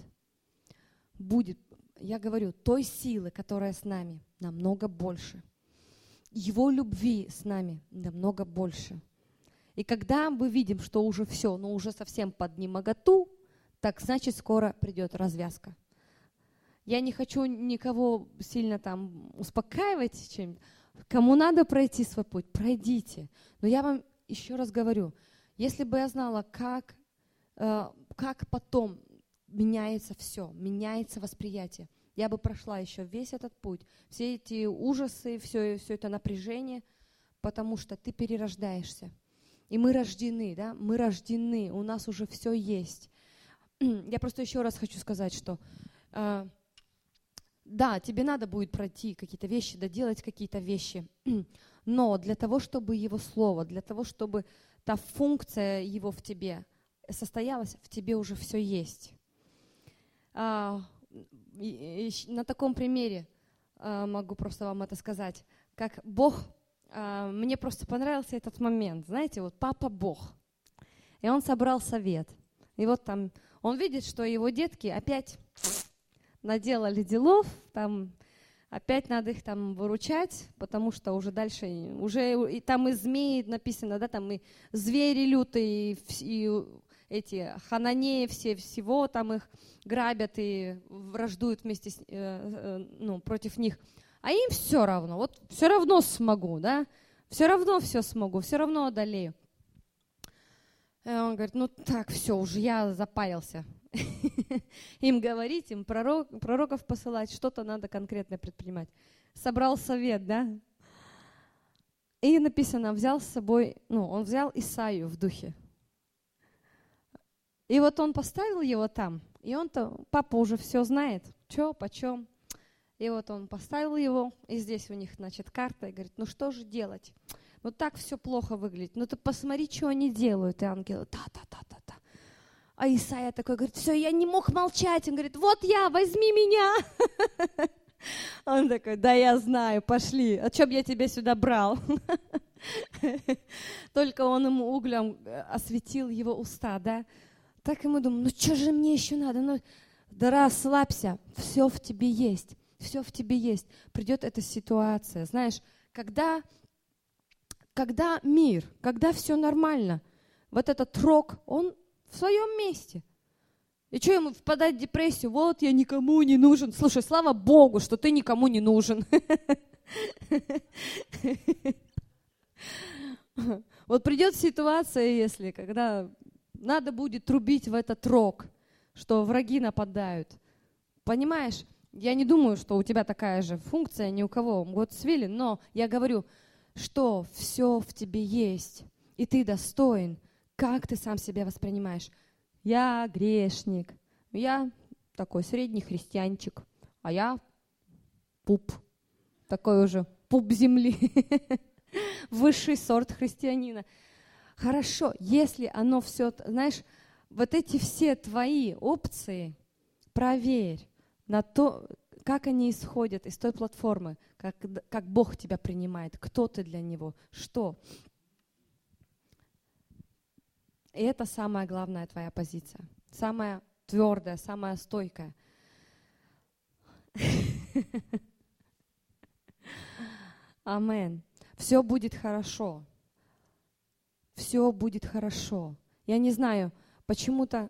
Speaker 1: Я говорю, той силы, которая с нами, намного больше. Его любви с нами намного больше. И когда мы видим, что уже все, уже совсем под немоготу, так значит, скоро придет развязка. Я не хочу никого сильно там успокаивать чем-то. Кому надо пройти свой путь, пройдите. Но я вам еще раз говорю, если бы я знала, как потом меняется все, меняется восприятие, я бы прошла еще весь этот путь, все эти ужасы, все это напряжение, потому что ты перерождаешься. И мы рождены, да, у нас уже все есть. Я просто еще раз хочу сказать, что да, тебе надо будет пройти какие-то вещи, доделать какие-то вещи, но для того, чтобы Его Слово, для того, чтобы та функция Его в тебе состоялась, в тебе уже все есть. На таком примере могу просто вам это сказать, как Бог, мне просто понравился этот момент, знаете, вот папа Бог, и он собрал совет, и вот там он видит, что его детки опять наделали делов, там опять надо их там выручать, потому что уже дальше, уже там и змеи написано, да, там и звери лютые, и эти хананеи всего там их грабят и враждуют вместе против них. А им все равно, вот все равно смогу, да, все равно все смогу, все равно одолею. И он говорит, так, все, уже я запаялся. Им говорить, им пророков посылать, что-то надо конкретно предпринимать. Собрал совет, да? И написано, взял с собой, он взял Исаию в духе. И вот он поставил его там, и папа уже все знает, что, почем. И вот он поставил его, и здесь у них, значит, карта, и говорит, что же делать? Так все плохо выглядит. Ты посмотри, что они делают, и ангелы, та-та-та-та-та. А Исаия такой говорит, все, я не мог молчать. Он говорит, вот я, возьми меня. Он такой, да я знаю, пошли. А чё б я тебя сюда брал? Только он ему углем осветил его уста, да? Так ему думаю, что же мне еще надо? Да расслабься, все в тебе есть. Все в тебе есть. Придет эта ситуация. Знаешь, когда мир, когда все нормально, вот этот рок, он в своем месте. И что ему впадать в депрессию? Вот я никому не нужен. Слушай, слава Богу, что ты никому не нужен. Вот придет ситуация, когда надо будет трубить в этот рог, что враги нападают. Понимаешь? Я не думаю, что у тебя такая же функция, ни у кого. Вот свели, но я говорю, что все в тебе есть, и ты достоин. Как ты сам себя воспринимаешь? Я грешник, я такой средний христианчик, а я пуп, такой уже пуп земли, высший сорт христианина. Хорошо, если оно все, знаешь, вот эти все твои опции, проверь на то, как они исходят из той платформы, как Бог тебя принимает, кто ты для Него, что. И это самая главная твоя позиция, самая твердая, самая стойкая. Амен. Все будет хорошо. Все будет хорошо. Я не знаю, почему-то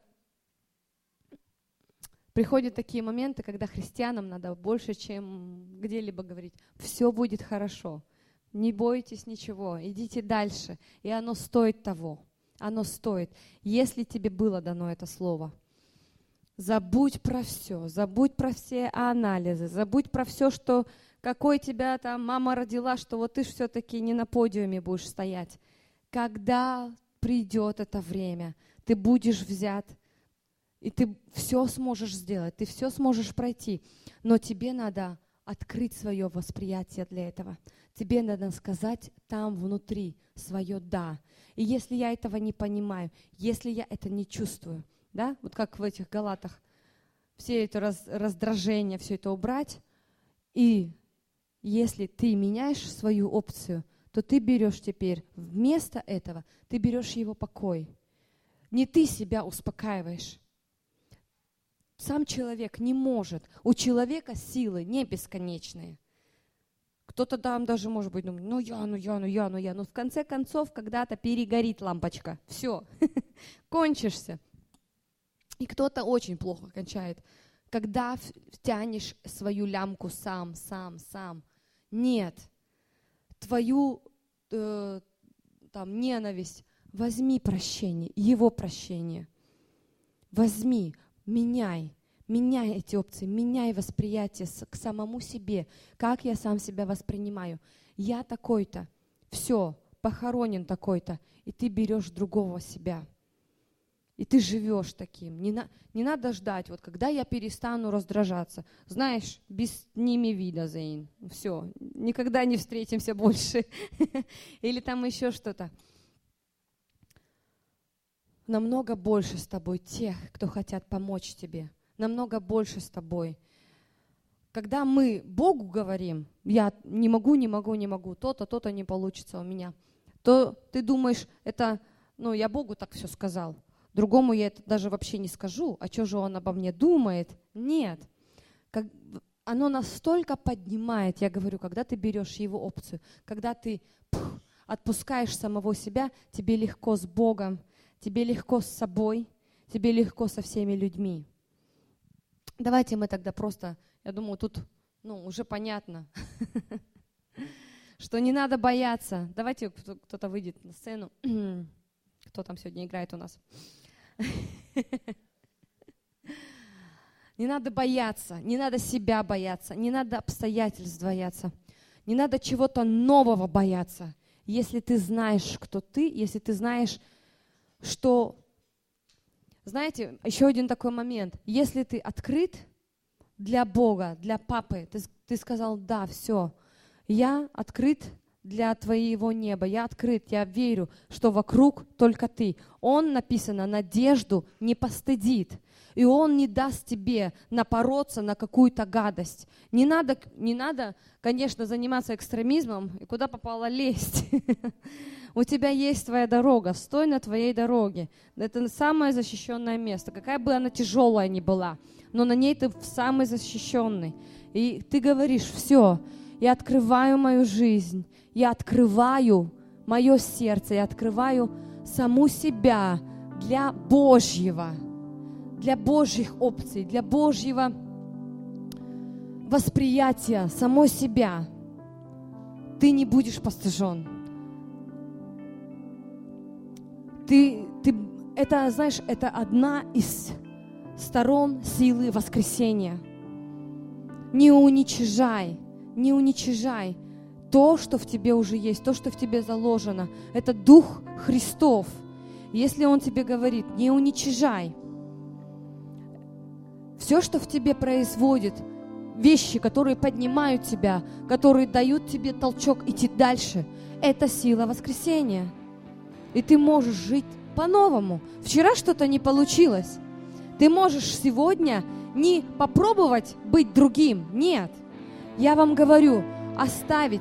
Speaker 1: приходят такие моменты, когда христианам надо больше, чем где-либо говорить. Все будет хорошо. Не бойтесь ничего, идите дальше. И оно стоит того. Оно стоит. Если тебе было дано это слово, забудь про все анализы, забудь про все, что какой тебя там мама родила, что вот ты ж все-таки не на подиуме будешь стоять. Когда придет это время, ты будешь взят, и ты все сможешь сделать, ты все сможешь пройти, но тебе надо открыть свое восприятие для этого. Тебе надо сказать там внутри свое «да». И если я этого не понимаю, если я это не чувствую, да, вот как в этих Галатах, все это раздражение, все это убрать, и если ты меняешь свою опцию, то ты берешь теперь вместо этого, ты берешь его покой. Не ты себя успокаиваешь. Сам человек не может. У человека силы не бесконечные. Кто-то там даже, может быть, думает, ну я. Но в конце концов, когда-то перегорит лампочка. Все, кончишься. И кто-то очень плохо кончает. Когда тянешь свою лямку сам. Нет. Твою ненависть. Возьми прощение, его прощение. Возьми. Меняй эти опции, меняй восприятие к самому себе, как я сам себя воспринимаю. Я такой-то, все, похоронен такой-то, и ты берешь другого себя. И ты живешь таким. Не надо ждать, вот когда я перестану раздражаться. Знаешь, без ними вида, Зейн. Все, никогда не встретимся больше. Или там еще что-то. Намного больше с тобой тех, кто хотят помочь тебе. Намного больше с тобой. Когда мы Богу говорим, я не могу, то-то не получится у меня, то ты думаешь, это, я Богу так все сказал. Другому я это даже вообще не скажу. А что же он обо мне думает? Нет. Оно настолько поднимает, я говорю, когда ты берешь его опцию, когда ты отпускаешь самого себя, тебе легко с Богом, тебе легко с собой, тебе легко со всеми людьми. Давайте мы тогда просто, я думаю, тут уже понятно, что не надо бояться. Давайте кто-то выйдет на сцену. Кто там сегодня играет у нас? Не надо бояться, не надо себя бояться, не надо обстоятельств бояться, не надо чего-то нового бояться. Если ты знаешь, кто ты, если ты знаешь, что, знаете, еще один такой момент. Если ты открыт для Бога, для Папы, ты сказал, да, все, я открыт для твоего неба, я открыт, я верю, что вокруг только ты. Он, написано, надежду не постыдит, и он не даст тебе напороться на какую-то гадость. Не надо, конечно, заниматься экстремизмом и куда попало лезть. У тебя есть твоя дорога, стой на твоей дороге. Это самое защищенное место, какая бы она тяжелая ни была, но на ней ты самый защищенный. И ты говоришь, все, я открываю мою жизнь, я открываю мое сердце, я открываю саму себя для Божьего, для Божьих опций, для Божьего восприятия самой себя. Ты не будешь постыжен. Это, знаешь, это одна из сторон силы воскресения. Не уничижай то, что в тебе уже есть, то, что в тебе заложено. Это Дух Христов. Если Он тебе говорит, не уничижай. Все, что в тебе производит, вещи, которые поднимают тебя, которые дают тебе толчок идти дальше, это сила воскресения. И ты можешь жить по-новому. Вчера что-то не получилось. Ты можешь сегодня не попробовать быть другим. Нет. Я вам говорю, оставить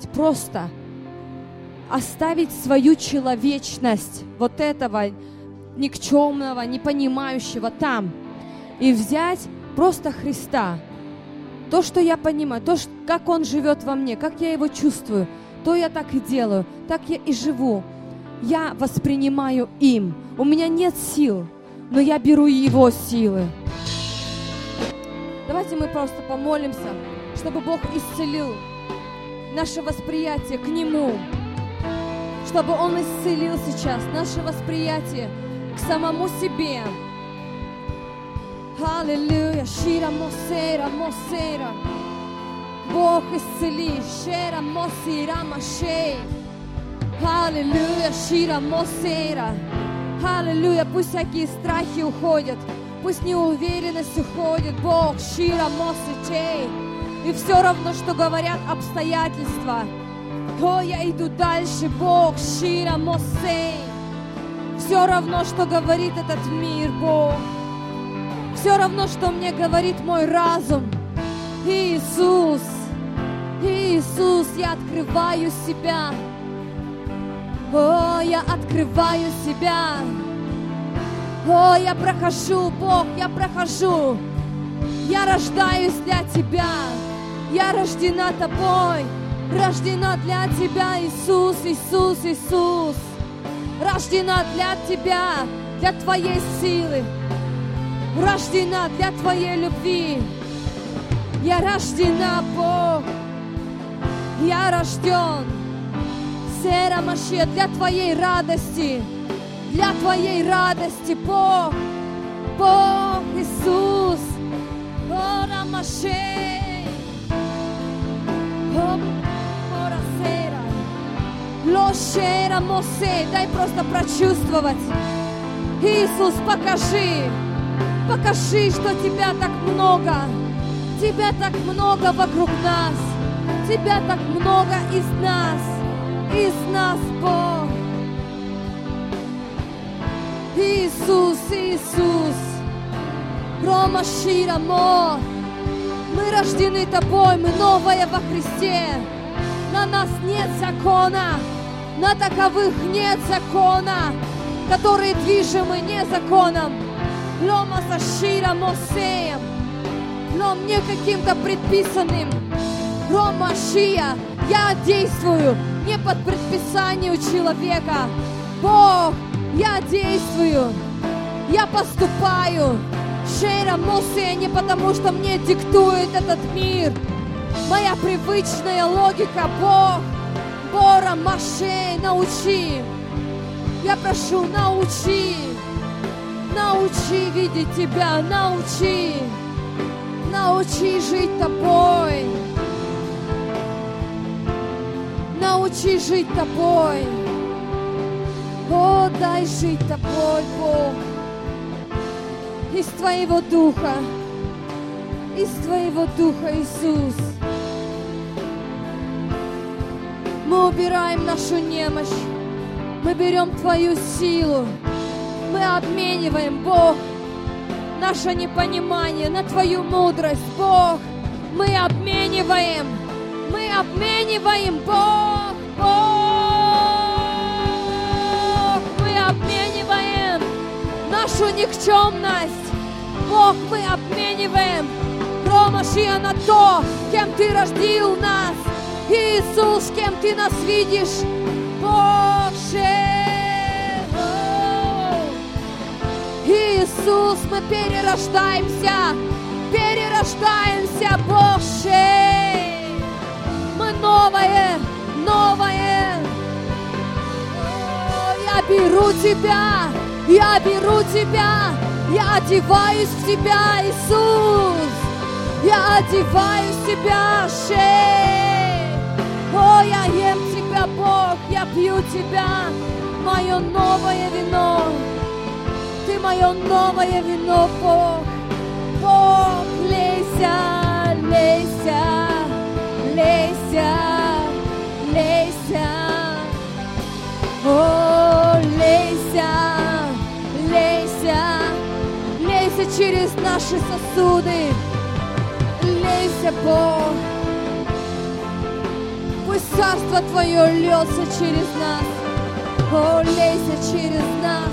Speaker 1: свою человечность, вот этого никчемного, непонимающего там, и взять просто Христа. То, что я понимаю, как Он живет во мне, как я Его чувствую, то я так и делаю, так я и живу. Я воспринимаю им. У меня нет сил, но я беру Его силы. Давайте мы просто помолимся, чтобы Бог исцелил наше восприятие к Нему, чтобы Он исцелил сейчас наше восприятие к самому себе. Аллилуйя, шира мосера, мосера. Бог, исцели. Шера мосира машей. Аллилуйя, шира мосера. Аллилуйя, пусть всякие страхи уходят, пусть неуверенность уходит. Бог, шира мосичей. И все равно, что говорят обстоятельства. О, я иду дальше, Бог, шира мосей. Все равно, что говорит этот мир, Бог. Все равно, что мне говорит мой разум. Иисус, Иисус, я открываю себя. О, я открываю себя. О, я прохожу, Бог, я прохожу. Я рождаюсь для Тебя. Я рождена Тобой. Рождена для Тебя, Иисус, Иисус, Иисус. Рождена для Тебя, для Твоей силы. Рождена для Твоей любви. Я рождена, Бог. Я рожден. Сера Машия, для Твоей радости. Для Твоей радости, Бог. Бог, Иисус. Ора Машей. Ора Сера. Лошера Мосе. Дай просто прочувствовать. Иисус, покажи. Покажи, что Тебя так много. Тебя так много вокруг нас. Тебя так много из нас. Из нас, Бог. Иисус, Иисус. Рома Шира Мо. Мы рождены Тобой, мы новое во Христе. На нас нет закона. На таковых нет закона, которые движимы не законом. Лома Сашира Мосеем. Лом не каким-то предписанным. Рома Шия. Я действую не под предписанием человека. Бог, я действую. Я поступаю. Шера Мосе не потому, что мне диктует этот мир. Моя привычная логика, Бог. Бора Маше, научи. Я прошу, научи. Научи видеть Тебя, научи. Научи жить Тобой. Научи жить Тобой. О, дай жить Тобой, Бог. Из Твоего Духа. Из Твоего Духа, Иисус. Мы убираем нашу немощь. Мы берем Твою силу. Мы обмениваем, Бог, наше непонимание на Твою мудрость, Бог. Мы обмениваем. Мы обмениваем, Бог, Бог. Мы обмениваем нашу никчемность. Бог, мы обмениваем Ромашия на то, кем Ты рождил нас. Иисус, кем Ты нас видишь. Боже. Иисус, мы перерождаемся. Перерождаемся, Боже. Мы новое, новое. Я беру Тебя, я беру Тебя, я одеваюсь в Тебя, Иисус. Я одеваюсь в Тебя, Шей. О, я ем Тебя, Бог, я пью Тебя, мое новое вино. Ты мое новое вино, Бог. Бог, лейся, лейся, лейся, лейся. О, лейся, лейся, лейся через наши сосуды. Лейся, Бог. Пусть Царство Твое льется через нас. О, лейся через нас.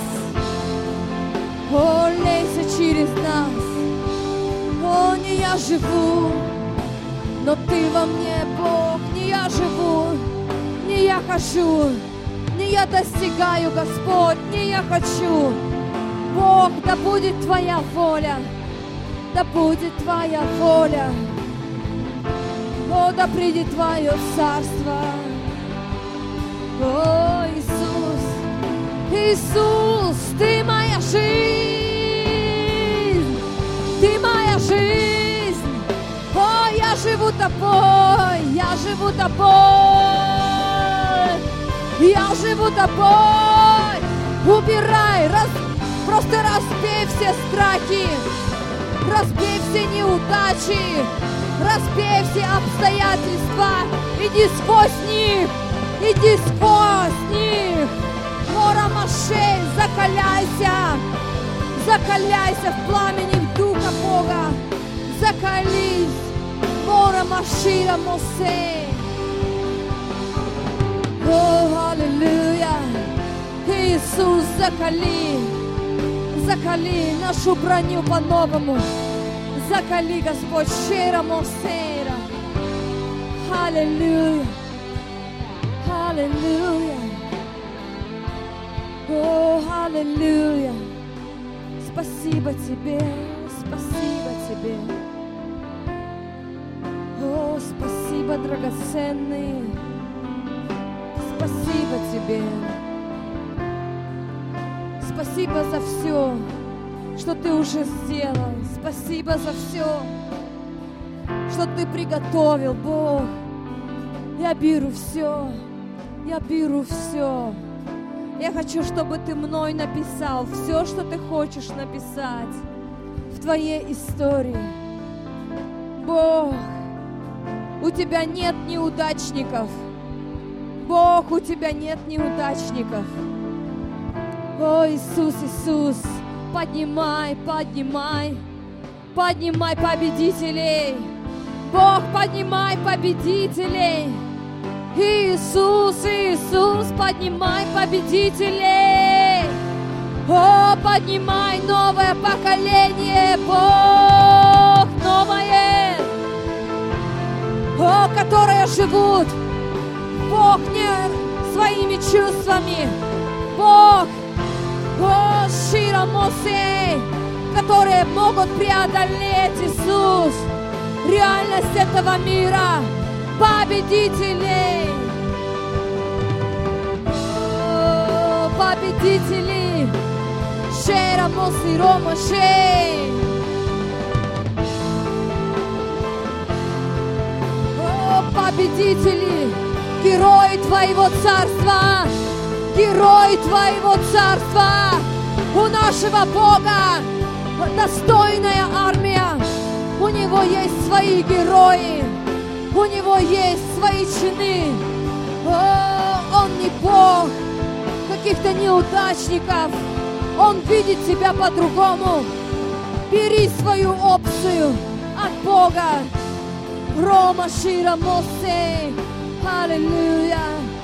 Speaker 1: О, лейся через нас. О, не я живу, но Ты во мне, Бог. Не я живу, не я хожу, не я достигаю, Господь, не я хочу. Бог, да будет Твоя воля, да будет Твоя воля. О, да придет Твое Царство. О, Иисус, Иисус, Ты моя жизнь. Ты моя жизнь. О, я живу тобой, я живу тобой, я живу тобой. Убирай, просто разбей все страхи, разбей все неудачи, разбей все обстоятельства, иди сквозь них, иди сквозь них. Мора Машей, закаляйся, закаляйся в пламени Духа Бога, закались. Мора Машира Мосей. О, аллилуйя. Иисус, закали, закали нашу броню по-новому. Закали, Господь, Шира Мосейра. Аллилуйя. Аллилуйя. О, аллилуйя. Спасибо Тебе, спасибо Тебе. О, спасибо, драгоценный. Спасибо Тебе. Спасибо за все, что Ты уже сделал. Спасибо за все, что Ты приготовил, Бог. Я беру все. Я беру все. Я хочу, чтобы Ты мной написал все, что Ты хочешь написать в Твоей истории. Бог, у Тебя нет неудачников. Бог, у Тебя нет неудачников. О, Иисус, Иисус, поднимай, поднимай, поднимай победителей. Бог, поднимай победителей. Иисус, Иисус, поднимай победителей. О, поднимай новое поколение, Бог, новое, о, которые живут, Бог, не своими чувствами, Бог, о, Шира Мосей, которые могут преодолеть, Иисус, реальность этого мира, победителей, о, победители, Шира Мосей, Рома Шей, о, победители, герои Твоего царства, герои Твоего царства, у нашего Бога достойная армия, у Него есть свои герои, у Него есть свои чины. О, Он не Бог каких-то неудачников, Он видит тебя по-другому. Бери свою опцию от Бога. Рома Шира Мосей, аллилуйя.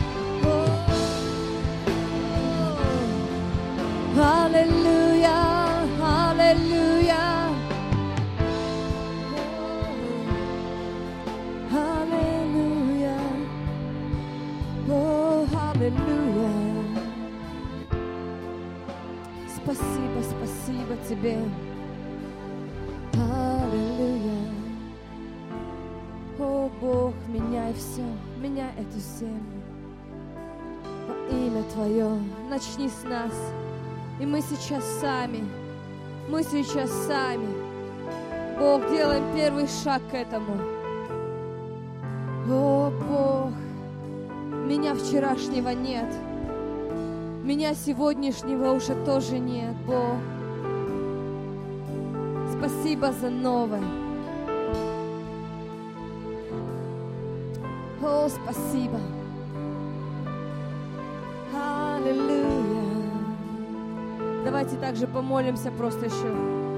Speaker 1: Аллилуйя, аллилуйя, аллилуйя, о, аллилуйя. Спасибо, спасибо Тебе. Аллилуйя. О, Бог, меняй все, меняй эту землю. Во имя Твое, начни с нас. И мы сейчас сами, Бог, делаем первый шаг к этому. О, Бог, меня вчерашнего нет, меня сегодняшнего уже тоже нет, Бог. Спасибо за новое. О, спасибо. Аллилуйя. Давайте также помолимся просто еще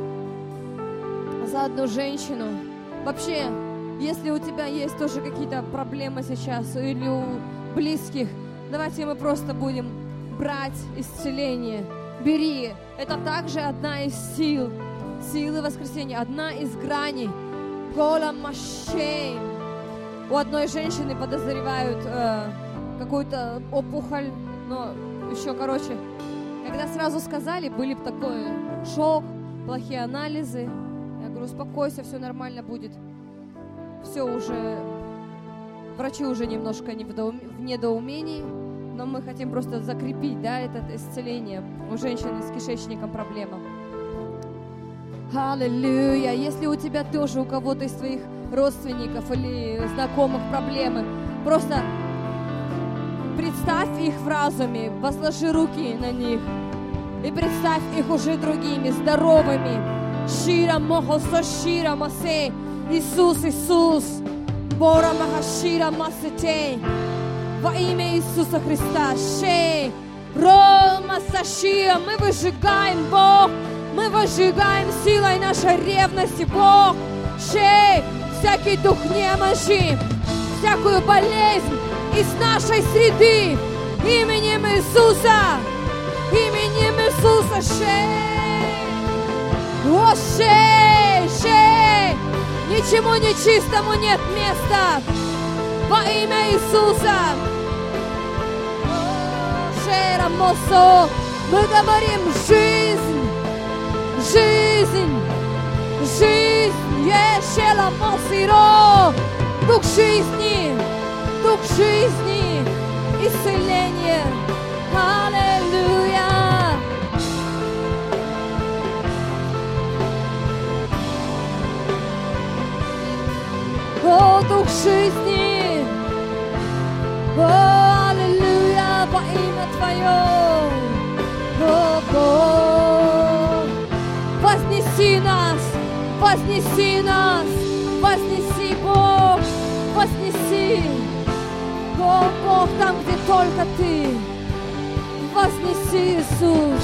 Speaker 1: за одну женщину. Вообще, если у тебя есть тоже какие-то проблемы сейчас или у близких, давайте мы просто будем брать исцеление. Бери. Это также одна из силы воскресения, одна из граней. Голам Машей. У одной женщины подозревают какую-то опухоль, но еще, когда сразу сказали, были бы такой шок, плохие анализы. Я говорю, успокойся, все нормально будет. Все уже, врачи уже немножко в недоумении, но мы хотим просто закрепить, это исцеление. У женщины с кишечником проблема. Аллилуйя! Если у тебя тоже, у кого-то из твоих родственников или знакомых проблемы. Просто представь их в разуме, возложи руки на них и представь их уже другими, здоровыми. Шира мохосо шира масе, Иисус, Иисус, Бора махашира масете, во имя Иисуса Христа. Шей, Рома Сашира, мы выжигаем, Бог, мы выжигаем силой нашей ревности, Бог. Шей, всякий дух немощи, всякую болезнь из нашей среды, именем Иисуса, именем Иисуса. Шей, о, шей, шей, ничему нечистому нет места во имя Иисуса. Шей, Рамосо, мы говорим жизнь, жизнь, жизнь. Ешела Мосиро, дух жизни, исцеление. Аллилуйя. О, дух жизни, о, аллилуйя, во имя Твое. О, Бог, вознеси нас, вознеси нас, вознеси, Бог, вознеси. О, Бог, там, где только Ты, вознеси, Иисус.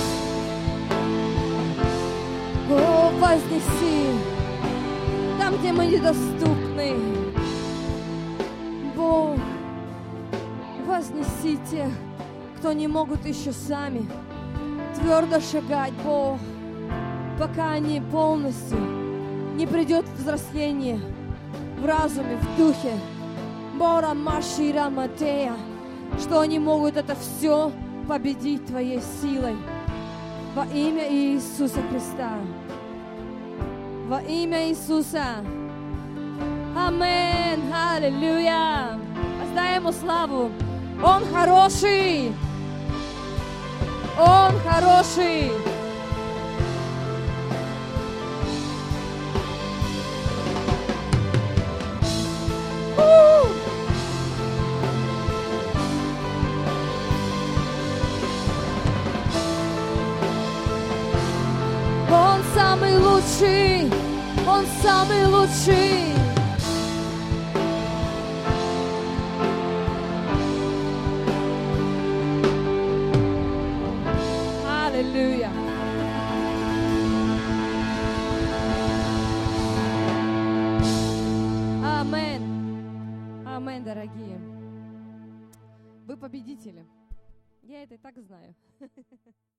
Speaker 1: О, вознеси, там, где мы недоступны. Бог, вознеси тех, кто не могут еще сами твердо шагать, Бог, пока они полностью не придет взросление в разуме, в духе. Бора Машира Матея, что они могут это все победить Твоей силой. Во имя Иисуса Христа. Во имя Иисуса. Аминь. Аллилуйя. Воздай Ему славу. Он хороший. Он хороший. Он самый лучший, Он самый лучший. Аллилуйя. Аминь. Аминь, дорогие. Вы победители. Я это и так знаю.